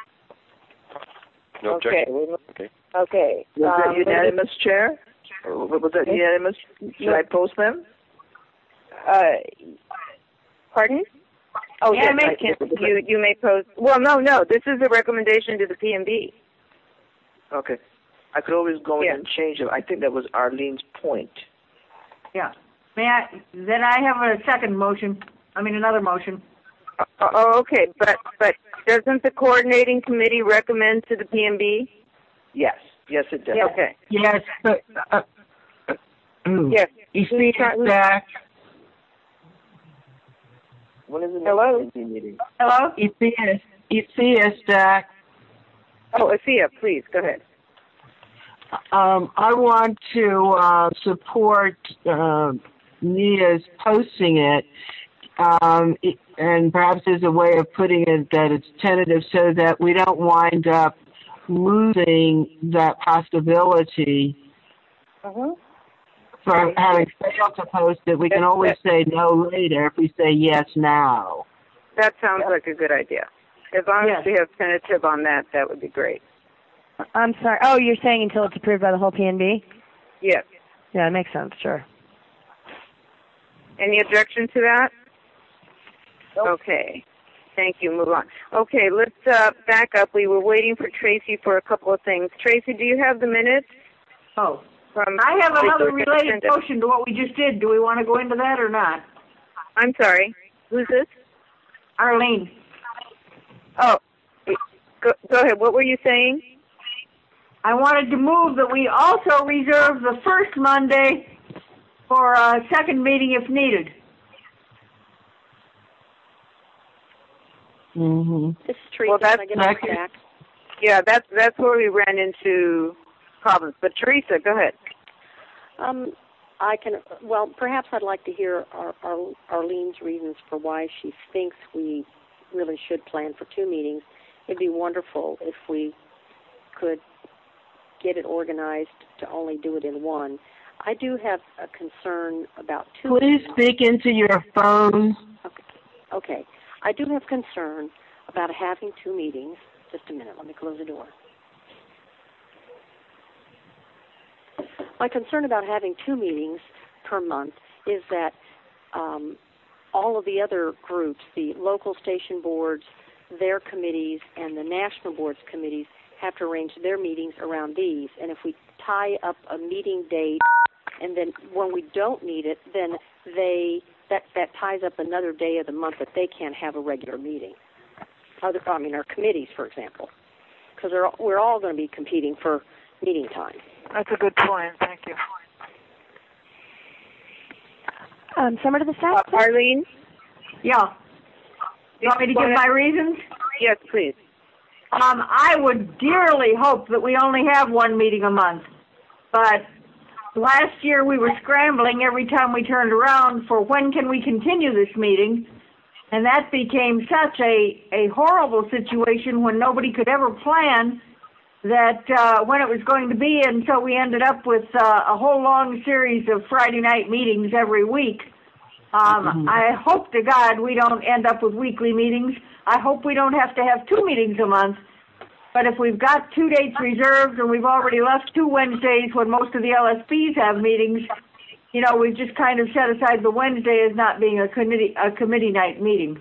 No okay. objection. Okay. Okay. Was um, that unanimous, Chair? Was that unanimous? Should I post them? Uh, pardon? Oh, yeah, yes, I can. You, you may post. Well, no, no. This is a recommendation to the P M B. Okay. I could always go yeah. in and change it. I think that was Arlene's point. Yeah. May I? Then I have a second motion. I mean, another motion. Uh, oh, okay. But but doesn't the coordinating committee recommend to the P M B? Yes. Yes, it does. Yeah. Okay. Yes, but uh, uh, yes. You see that. When is the Hello? next meeting? Hello? You see us. You see us, Jack. Oh, Athea, please go ahead. Um, I want to uh, support uh, Nita's posting it, um, it, and perhaps there's a way of putting it that it's tentative so that we don't wind up losing that possibility uh-huh. for having failed to post it. We can always say no later if we say yes now. That sounds yep. like a good idea. As long yes. as we have tentative on that, that would be great. I'm sorry. Oh, you're saying until it's approved by the whole P N B? Yes. Yeah, that makes sense. Sure. Any objection to that? Nope. Okay. Thank you. Move on. Okay, let's uh, back up. We were waiting for Tracy for a couple of things. Tracy, do you have the minutes? Oh. From I have another related agenda? motion to what we just did. Do we want to go into that or not? I'm sorry. Who's this? Arlene. Oh, go, go ahead. What were you saying? I wanted to move that we also reserve the first Monday for a second meeting if needed. Mm-hmm. This is Teresa. Well, that's Can I get back? Yeah, that's that's where we ran into problems. But Teresa, go ahead. Um, I can. Well, perhaps I'd like to hear our, our, Arlene's reasons for why she thinks we really should plan for two meetings. It'd be wonderful if we could get it organized to only do it in one. I do have a concern about two. Please speak into your phone. Okay. Okay. I do have concern about having two meetings. Just a minute. Let me close the door. My concern about having two meetings per month is that um, all of the other groups, the local station boards, their committees, and the national boards committees have to arrange their meetings around these. And if we tie up a meeting date and then when we don't need it, then they that that ties up another day of the month that they can't have a regular meeting. Other, I mean, our committees, for example, because we're all going to be competing for meeting time. That's a good point. Thank you. Um, Summer to the staff. Uh, Arlene? Yeah. You want me to give my reasons? Yes, please. Um, I would dearly hope that we only have one meeting a month. But last year we were scrambling every time we turned around for when can we continue this meeting. And that became such a, a horrible situation when nobody could ever plan that uh, when it was going to be. And so we ended up with uh, a whole long series of Friday night meetings every week. Um, mm-hmm. I hope to God we don't end up with weekly meetings. I hope we don't have to have two meetings a month. But if we've got two dates reserved and we've already left two Wednesdays when most of the L S Ps have meetings, you know, we've just kind of set aside the Wednesday as not being a committee a committee night meeting.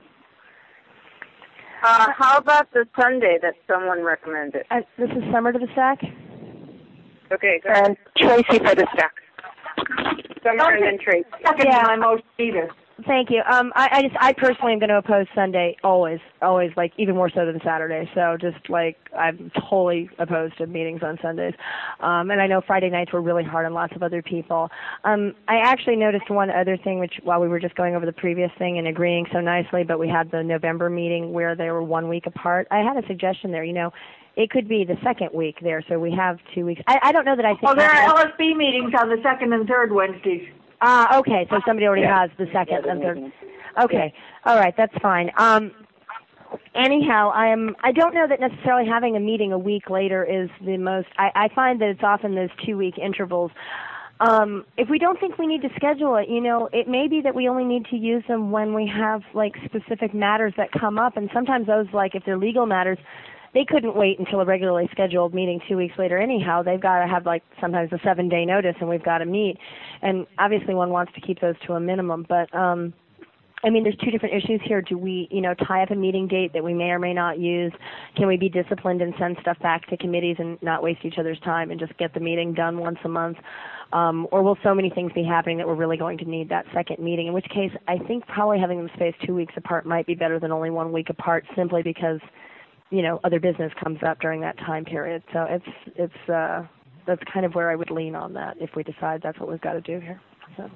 Uh, how about the Sunday that someone recommended? Uh, this is Summer to the stack. Okay, go ahead. And Tracy for the stack. Summer and then Tracy. Second yeah. my most either. Thank you. Um, I, I just, I personally am going to oppose Sunday always, always, like even more so than Saturday. So just like I'm totally opposed to meetings on Sundays. Um, and I know Friday nights were really hard on lots of other people. Um, I actually noticed one other thing, which while we were just going over the previous thing and agreeing so nicely, but we had the November meeting where they were one week apart. I had a suggestion there. You know, it could be the second week there, so we have two weeks. I, I don't know that I think. Well, there are L S B meetings on the second and third Wednesdays. Ah, uh, okay, so somebody already yeah. has the second yeah, and third. Okay, yeah. All right, that's fine. Um, anyhow, I am. I don't know that necessarily having a meeting a week later is the most. I, I find that it's often those two-week intervals. Um, if we don't think we need to schedule it, you know, it may be that we only need to use them when we have like specific matters that come up, and sometimes those, like if they're legal matters, they couldn't wait until a regularly scheduled meeting two weeks later anyhow. They've got to have, like, sometimes a seven-day notice, and we've got to meet. And obviously one wants to keep those to a minimum. But, um, I mean, there's two different issues here. Do we, you know, tie up a meeting date that we may or may not use? Can we be disciplined and send stuff back to committees and not waste each other's time and just get the meeting done once a month? Um, or will so many things be happening that we're really going to need that second meeting, in which case I think probably having them spaced two weeks apart might be better than only one week apart, simply because you know, other business comes up during that time period. So it's it's uh, that's kind of where I would lean on that if we decide that's what we've got to do here. So.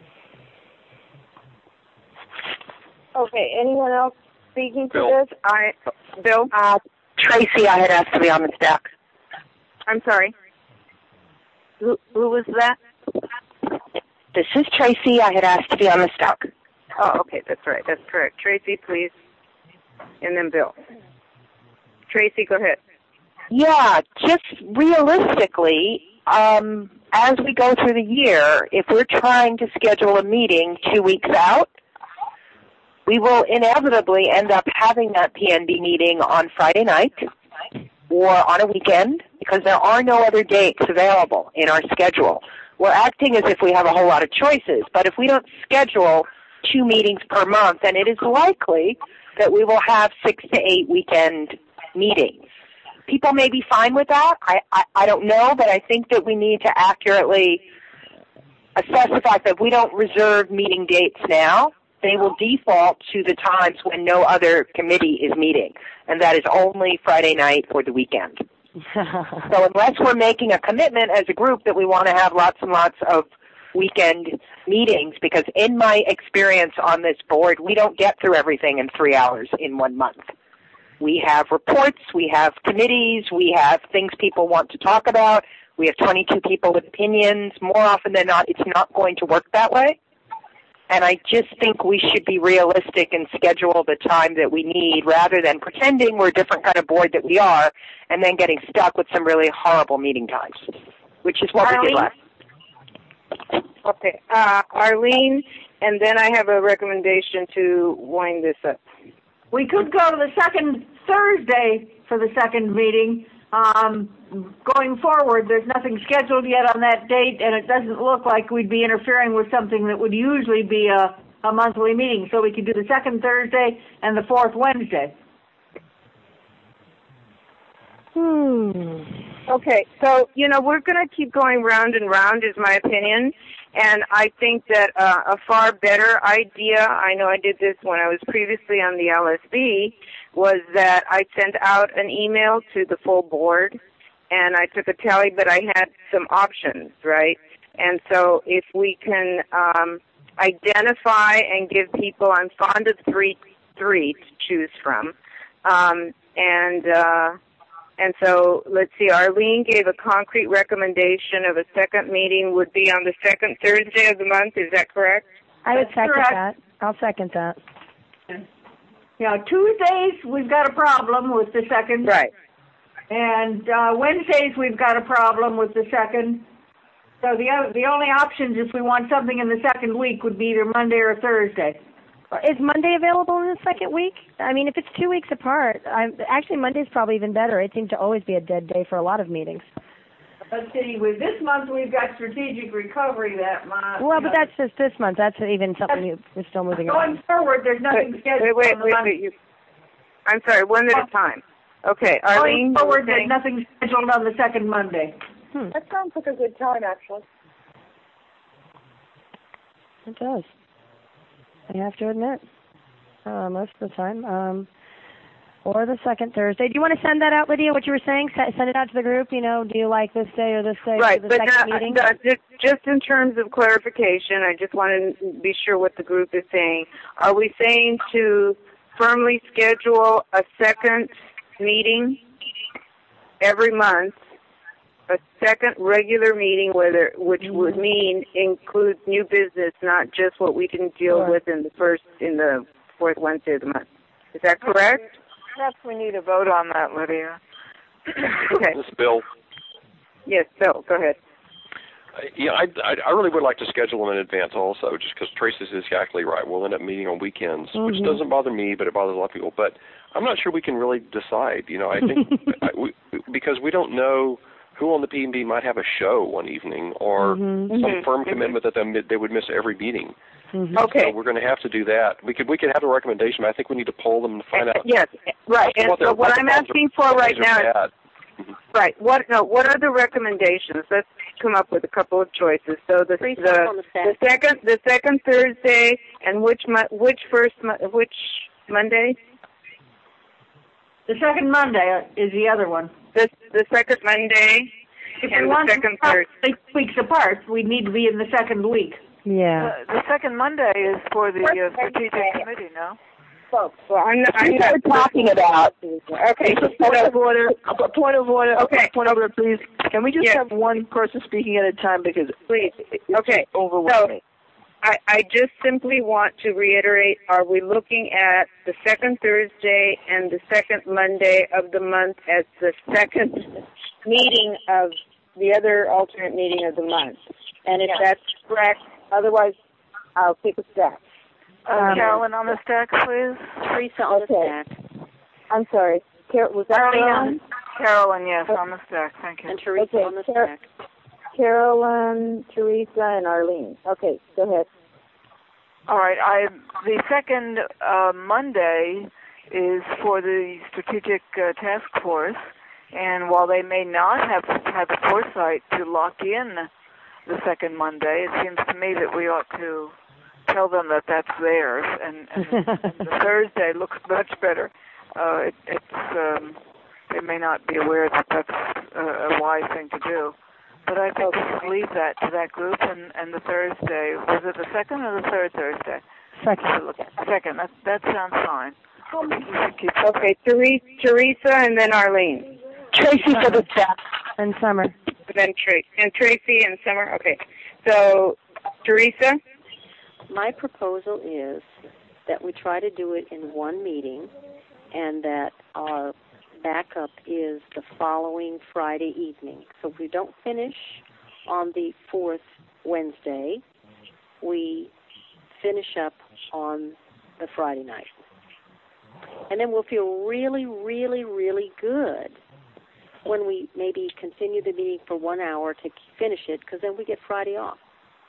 Okay. Anyone else speaking to Bill. this? I Bill. Uh, Tracy, I had asked to be on the stack. I'm sorry. Who who was that? This is Tracy. I had asked to be on the stack. Oh, okay. That's right. That's correct. Tracy, please, and then Bill. Tracy, go ahead. Yeah, just realistically, um, as we go through the year, if we're trying to schedule a meeting two weeks out, we will inevitably end up having that P N B meeting on Friday night or on a weekend because there are no other dates available in our schedule. We're acting as if we have a whole lot of choices, but if we don't schedule two meetings per month, then it is likely that we will have six to eight weekend meetings. People may be fine with that. I, I, I don't know, but I think that we need to accurately assess the fact that if we don't reserve meeting dates now, they will default to the times when no other committee is meeting, and that is only Friday night or the weekend. So unless we're making a commitment as a group that we want to have lots and lots of weekend meetings, because in my experience on this board, we don't get through everything in three hours in one month. We have reports, we have committees, we have things people want to talk about, we have twenty-two people with opinions. More often than not, it's not going to work that way. And I just think we should be realistic and schedule the time that we need rather than pretending we're a different kind of board that we are and then getting stuck with some really horrible meeting times, which is what Arlene? we did last. Okay. Uh, Arlene, and then I have a recommendation to wind this up. We could go to the second Thursday for the second meeting. Um, going forward, there's nothing scheduled yet on that date, and it doesn't look like we'd be interfering with something that would usually be a, a monthly meeting. So we could do the second Thursday and the fourth Wednesday. Hmm. Okay, so, you know, we're going to keep going round and round, is my opinion. And I think that uh, a far better idea, I know I did this when I was previously on the L S B, was that I sent out an email to the full board, and I took a tally, but I had some options, right? And so if we can um, identify and give people, I'm fond of three, three to choose from, um, and uh, and so let's see, Arlene gave a concrete recommendation of a second meeting would be on the second Thursday of the month. Is that correct? I would That's second correct. that. I'll second that. Yeah, Tuesdays we've got a problem with the second. Right. And uh, Wednesdays we've got a problem with the second. So the other, the only options if we want something in the second week would be either Monday or Thursday. Is Monday available in the second week? I mean, if it's two weeks apart, I'm, actually Monday's probably even better. It seems to always be a dead day for a lot of meetings. Let's see, with this month we've got strategic recovery that month. Well, but that's just this month. That's even something you, we're still moving on. Going forward, there's nothing Wait, scheduled wait, on the wait, Monday. wait. You, I'm sorry, one at a time. Okay, Arlene. Going forward, you were there's saying? nothing scheduled on the second Monday. Hmm. That sounds like a good time, actually. It does. I have to admit, uh, most of the time. Um, or the second Thursday. Do you want to send that out, Lydia, what you were saying? S- send it out to the group, you know, do you like this day or this day Right, for the but second now, meeting? uh, just, just in terms of clarification, I just want to be sure what the group is saying. Are we saying to firmly schedule a second meeting every month, a second regular meeting, whether which Mm-hmm. would mean include new business, not just what we didn't deal Sure. with in the first, in the fourth Wednesday of the month? Is that correct? Perhaps we need a vote on that, Lydia. Okay. This Bill. Yes, Bill, go ahead. Uh, Yeah, I, I, I really would like to schedule them in advance also, just because Tracy's exactly right. We'll end up meeting on weekends, Mm-hmm. which doesn't bother me, but it bothers a lot of people. But I'm not sure we can really decide. You know, I think I, we, because we don't know who on the P and B might have a show one evening or Mhm. some Mhm. firm commitment that they, they would miss every meeting. Mhm. Okay. So we're going to have to do that. We could we could have a recommendation. But I think we need to poll them to find out. Yes, right. And what so their- what the I'm problems asking are- for right things are now, bad. right? What no? What are the recommendations? Let's come up with a couple of choices. So the Three the, on the the stack. second the second Thursday and which mo- which first mo- which Monday? The second Monday is the other one. The the second Monday If and we the want second to Thursday. six weeks apart, we need to be in the second week. Yeah. Uh, the second Monday is for the uh, strategic committee, no? Well, I'm not. I'm We not were talking about. Okay. Point So, of order. uh, Point of order. Okay. Point of order, please. Can we just Yes. have one person speaking at a time because please. Okay. overwhelming? I, I just simply want to reiterate, are we looking at the second Thursday and the second Monday of the month as the second meeting of the other alternate meeting of the month? And if that's correct, otherwise I'll take a stack. Uh, Um, Carolyn on the stack, please. Teresa on Okay. the stack. I'm sorry. Car- was that Carolyn? Carolyn, yes, on the stack. Thank you. And Teresa Okay, on the Car- stack. Carolyn, Teresa, and Arlene. Okay, go ahead. All right. I the second uh, Monday is for the strategic uh, task force, and while they may not have had the foresight to lock in the second Monday, it seems to me that we ought to tell them that that's theirs, and, and the Thursday looks much better. Uh, it, it's um, they may not be aware that that's a, a wise thing to do. But I think we should leave that to that group, and, and the Thursday, was it the second or the third Thursday? Second. Second, that, that sounds fine. I think we should keep Okay, Teresa, Teresa, and then Arlene. Tracy for the staff. And Summer. And then Tracy, and Tracy and Summer. Okay, so Teresa. My proposal is that we try to do it in one meeting and that our backup is the following Friday evening. So if we don't finish on the fourth Wednesday, we finish up on the Friday night. And then we'll feel really, really, really good when we maybe continue the meeting for one hour to finish it, because then we get Friday off.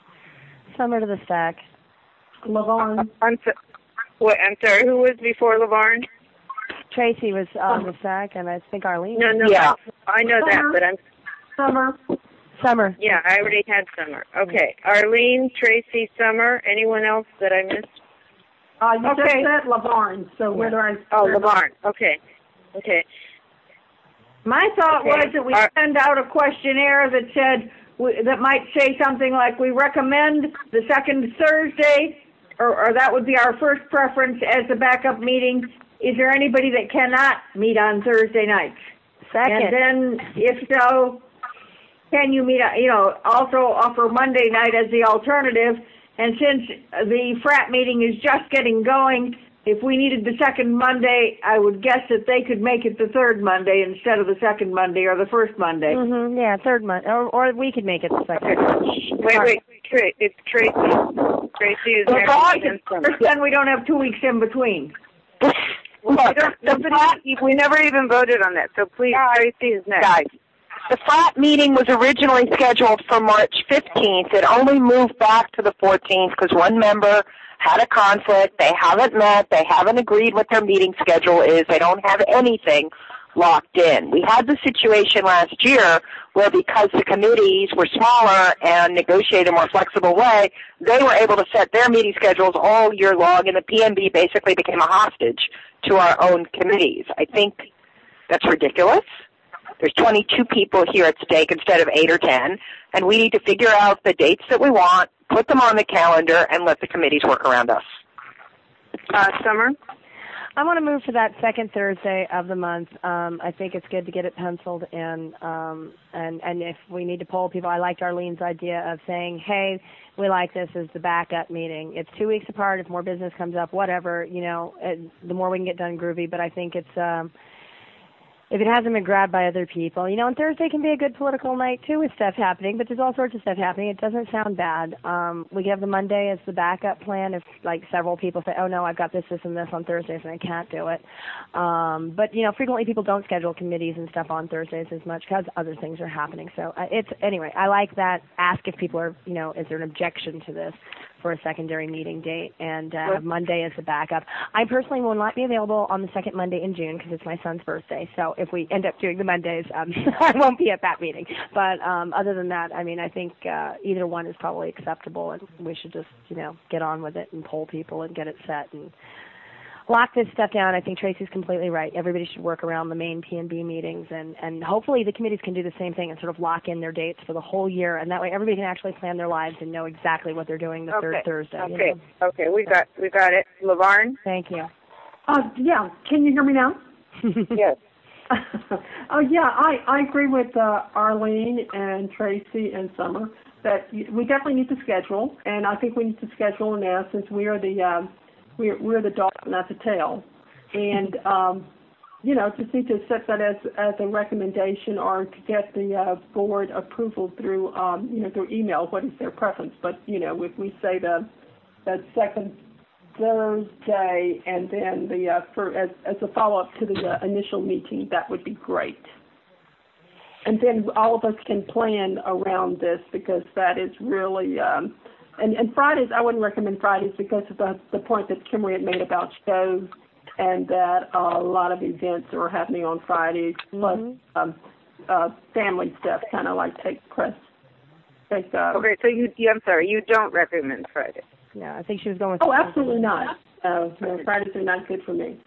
Summer to the stack. Lavon. I'm, so, what, I'm sorry, who was before LaVarn? Tracy was on the stack, and I think Arlene. No, no, Yeah. I know that, Summer. but I'm Summer. Summer. Yeah, I already had Summer. Okay. Arlene, Tracy, Summer. Anyone else that I missed? Uh, you okay. just said LaVarn, so Yeah. whether I... Oh, LaVarn. Okay. Okay. My thought Okay. was that we Our, send out a questionnaire that said, we, that might say something like, we recommend the second Thursday, or, or that would be our first preference as the backup meeting. Is there anybody that cannot meet on Thursday nights? Second. And then, if so, can you meet, you know, also offer Monday night as the alternative? And since the frat meeting is just getting going, if we needed the second Monday, I would guess that they could make it the third Monday instead of the second Monday or the first Monday. Mm-hmm. Yeah, third Monday, or or we could make it the second. wait, wait, Tra- it's Tracy. Tracy is next. And Summer. Then we don't have two weeks in between. Well, we, don't, nobody, we never even voted on that, so please, Tracy is next. Guys, the frat meeting was originally scheduled for March fifteenth. It only moved back to the fourteenth because one member had a conflict. They haven't met. They haven't agreed what their meeting schedule is. They don't have anything locked in. We had the situation last year where because the committees were smaller and negotiated a more flexible way, they were able to set their meeting schedules all year long, and the P M B basically became a hostage to our own committees. I think that's ridiculous. There's twenty-two people here at stake instead of eight or ten, and we need to figure out the dates that we want, put them on the calendar, and let the committees work around us. Uh, Summer? I want to move to that second Thursday of the month. Um, I think it's good to get it penciled in, um, and and if we need to poll people, I liked Arlene's idea of saying, hey, we like this as the backup meeting. It's two weeks apart. If more business comes up, whatever, you know, it, the more we can get done groovy. But I think it's um, if it hasn't been grabbed by other people, you know, and Thursday can be a good political night too with stuff happening, but there's all sorts of stuff happening. It doesn't sound bad. Um, we can have the Monday as the backup plan if like several people say, oh no, I've got this, this, and this on Thursdays and I can't do it. Um, but, you know, frequently people don't schedule committees and stuff on Thursdays as much because other things are happening. So uh, it's, anyway, I like that. Ask if people are, you know, is there an objection to this for a secondary meeting date, and uh, have Monday as the backup. I personally will not be available on the second Monday in June because it's my son's birthday. So if we end up doing the Mondays, um, I won't be at that meeting. But um, other than that, I mean, I think uh, either one is probably acceptable, and we should just, you know, get on with it and poll people and get it set and lock this stuff down. I think Tracy's completely right. Everybody should work around the main P and B meetings, and, and hopefully the committees can do the same thing and sort of lock in their dates for the whole year, and that way everybody can actually plan their lives and know exactly what they're doing the okay. third Thursday. Okay, You know? okay, we got we got it. LaVarn? Thank you. Uh, yeah, can you hear me now? Yes. Oh, yeah, I, I agree with uh, Arlene and Tracy and Summer that we definitely need to schedule, and I think we need to schedule now since we are the um, we're, we're the dog, not the tail. And, um, you know, just need to set that as as a recommendation or to get the uh, board approval through, um, you know, through email, what is their preference. But, you know, if we say the, the second Thursday and then the uh, for, as, as a follow-up to the uh, initial meeting, that would be great. And then all of us can plan around this because that is really, um, and, and Fridays, I wouldn't recommend Fridays because of the, the point that Kimberly had made about shows and that uh, a lot of events are happening on Fridays, mm-hmm. plus um, uh, family stuff kind of like take press. Take, uh, okay, so you, you, I'm sorry, you don't recommend Friday. Yeah, I think she was going with... Oh, absolutely not. Uh, no, Fridays are not good for me.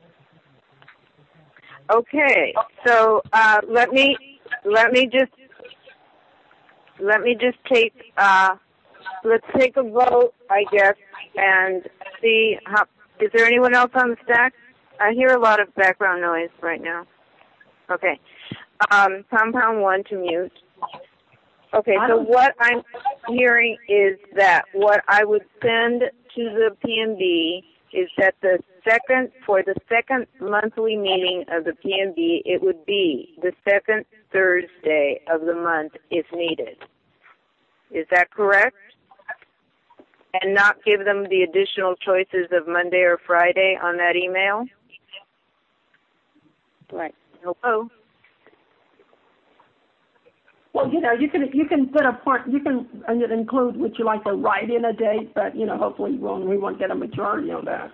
Okay, so uh, let me let me just let me just take uh, let's take a vote, I guess, and see how. Is there anyone else on the stack? I hear a lot of background noise right now. Okay, um, compound one to mute. Okay, so what I'm hearing is that what I would send to the P M B is that the second, for the second monthly meeting of the P M B, it would be the second Thursday of the month if needed. Is that correct? And not give them the additional choices of Monday or Friday on that email? Right. Hello? Well, you know, you can you can put a part, you can include what you like to write in a date, but you know, hopefully we'll, we won't get a majority on that.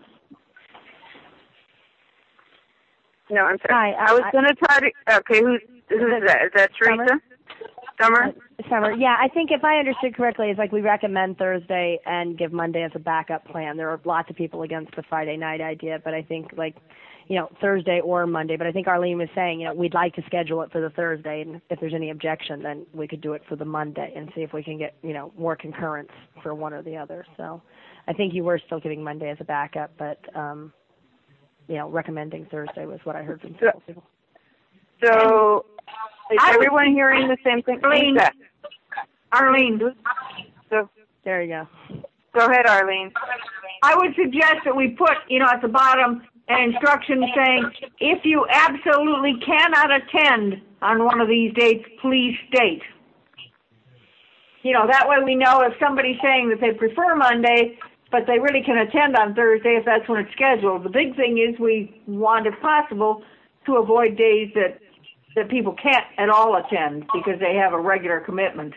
No, I'm sorry. Hi, I, I was going to try to. Okay, who's who is that? Is that Teresa? Summer? Uh, Summer, yeah, I think if I understood correctly, it's like we recommend Thursday and give Monday as a backup plan. There are lots of people against the Friday night idea, but I think like, you know, Thursday or Monday. But I think Arlene was saying, you know, we'd like to schedule it for the Thursday, and if there's any objection, then we could do it for the Monday and see if we can get, you know, more concurrence for one or the other. So I think you were still giving Monday as a backup, but, um, you know, recommending Thursday was what I heard from several people. So is everyone hearing the same thing? Arlene. Arlene. So, there you go. Go ahead, Arlene. I would suggest that we put, you know, at the bottom an instruction saying, if you absolutely cannot attend on one of these dates, please state. You know, that way we know if somebody's saying that they prefer Monday, but they really can attend on Thursday if that's when it's scheduled. The big thing is we want, if possible, to avoid days that that people can't at all attend because they have a regular commitment.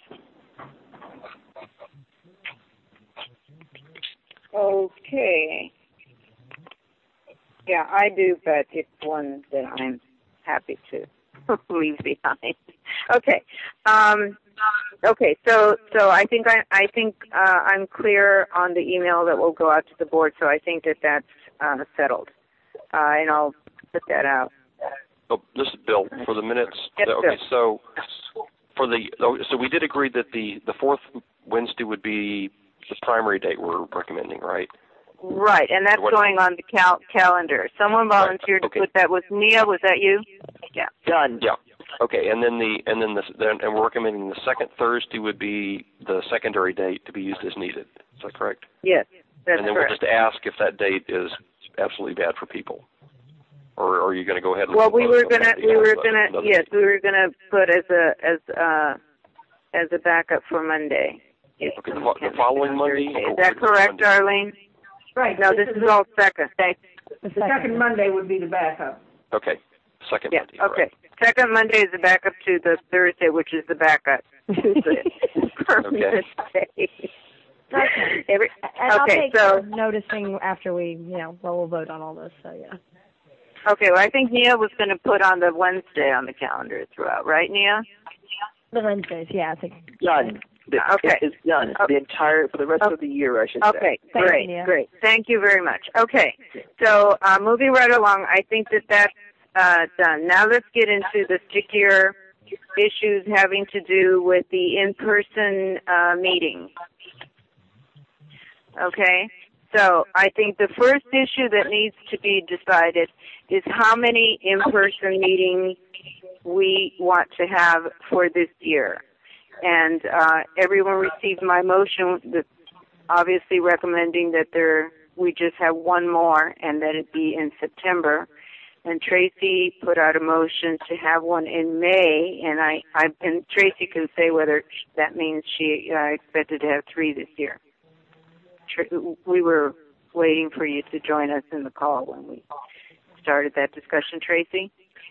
Okay. Yeah, I do, but it's one that I'm happy to leave behind. Okay. Um, okay. So, so I think I, I think uh, I'm clear on the email that will go out to the board. So I think that that's uh, settled, uh, and I'll put that out. Oh, this is Bill for the minutes. Yes, okay, Bill. so for the so we did agree that the the fourth Wednesday would be the primary date we're recommending, right? Right, and that's what, going on the cal- calendar. Someone volunteered right, okay. to put that. Was Nia? Was that you? Yeah. Done. Yeah. Okay, and then the and then the then and we're recommending the second Thursday would be the secondary date to be used as needed. Is that correct? Yes, that's And then correct. we'll just ask if that date is absolutely bad for people. Or, or are you going to go ahead and? Well, we were gonna we were gonna yes, we were gonna put as a as uh as a backup for Monday. Okay, the, the following Monday. Is that correct, Arlene? Right. No, this, this is, is all second. The second, the second Monday would be the backup. Okay, second yeah, Monday. Okay, right. Second Monday is the backup to the Thursday, which is the backup. Okay. Okay. Every, and I'll okay, take so noticing after we, you know, well, we'll vote on all this. So yeah. Okay, well, I think Nia was going to put on the Wednesday on the calendar throughout, right, Nia? The Wednesdays, yeah, I think. Done. The, okay. It's done. Oh. The entire, for the rest oh. of the year, I should okay, say. Okay, great, you, great. Thank you very much. Okay, so uh, moving right along, I think that that's uh, done. Now let's get into the stickier issues having to do with the in-person uh, meeting. Okay? So I think the first issue that needs to be decided is how many in-person meetings we want to have for this year. And uh, everyone received my motion, that obviously recommending that there we just have one more and that it be in September. And Tracy put out a motion to have one in May, and I, I and Tracy can say whether that means she uh, expected to have three this year. We were waiting for you to join us in the call when we started that discussion, Tracy.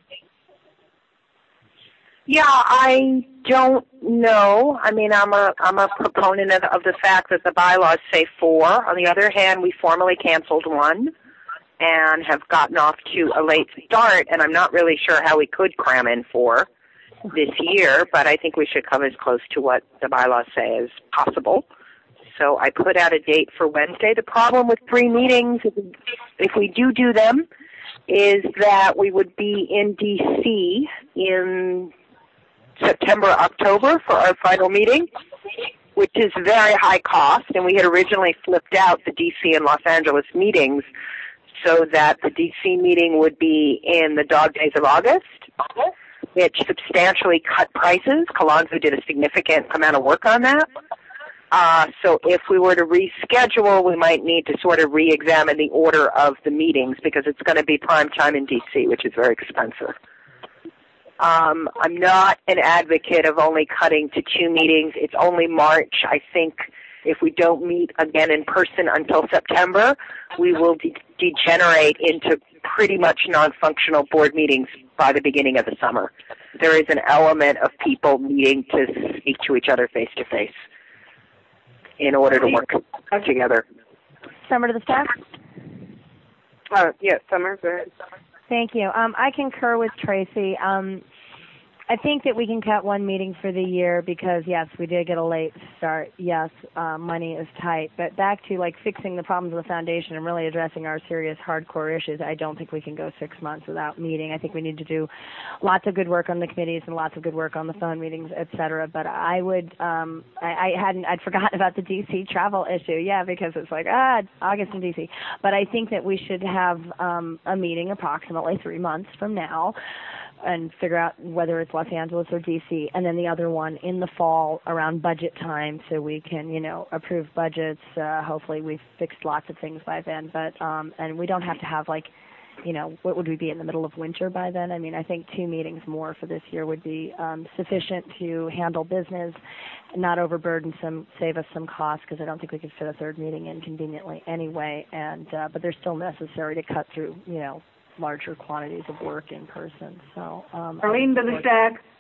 Yeah, I don't know. I mean, I'm a I'm a proponent of, of the fact that the bylaws say four. On the other hand, we formally canceled one and have gotten off to a late start, and I'm not really sure how we could cram in four this year, but I think we should come as close to what the bylaws say as possible. So I put out a date for Wednesday. The problem with three meetings, if we do do them, is that we would be in D C in September, October for our final meeting, which is very high cost, and we had originally flipped out the D C and Los Angeles meetings so that the D C meeting would be in the dog days of August, which substantially cut prices. Colonzo did a significant amount of work on that. Uh, so if we were to reschedule, we might need to sort of re-examine the order of the meetings because it's going to be prime time in D C, which is very expensive. Um, I'm not an advocate of only cutting to two meetings. It's only March. I think if we don't meet again in person until September, we will de- degenerate into pretty much non-functional board meetings by the beginning of the summer. There is an element of people needing to speak to each other face-to-face in order to work together. Summer to the staff? Uh, yes, Summer, go ahead. Thank you. Um, I concur with Tracy. Um, I think that we can cut one meeting for the year because, yes, we did get a late start. Yes, uh, money is tight. But back to, like, fixing the problems of the foundation and really addressing our serious hardcore issues, I don't think we can go six months without meeting. I think we need to do lots of good work on the committees and lots of good work on the phone meetings, et cetera. But I would, um, I, I hadn't, I'd forgotten about the D C travel issue, yeah, because it's like, ah, August in D C. But I think that we should have um, a meeting approximately three months from now and figure out whether it's Los Angeles or D C, and then the other one in the fall around budget time so we can, you know, approve budgets. Uh, hopefully we've fixed lots of things by then, but um, and we don't have to have, like, you know, what would we be in the middle of winter by then? I mean, I think two meetings more for this year would be um, sufficient to handle business, not overburden some, save us some costs, because I don't think we could fit a third meeting in conveniently anyway, and uh, but they're still necessary to cut through, you know, larger quantities of work in person. So, um, Arlene to the stack.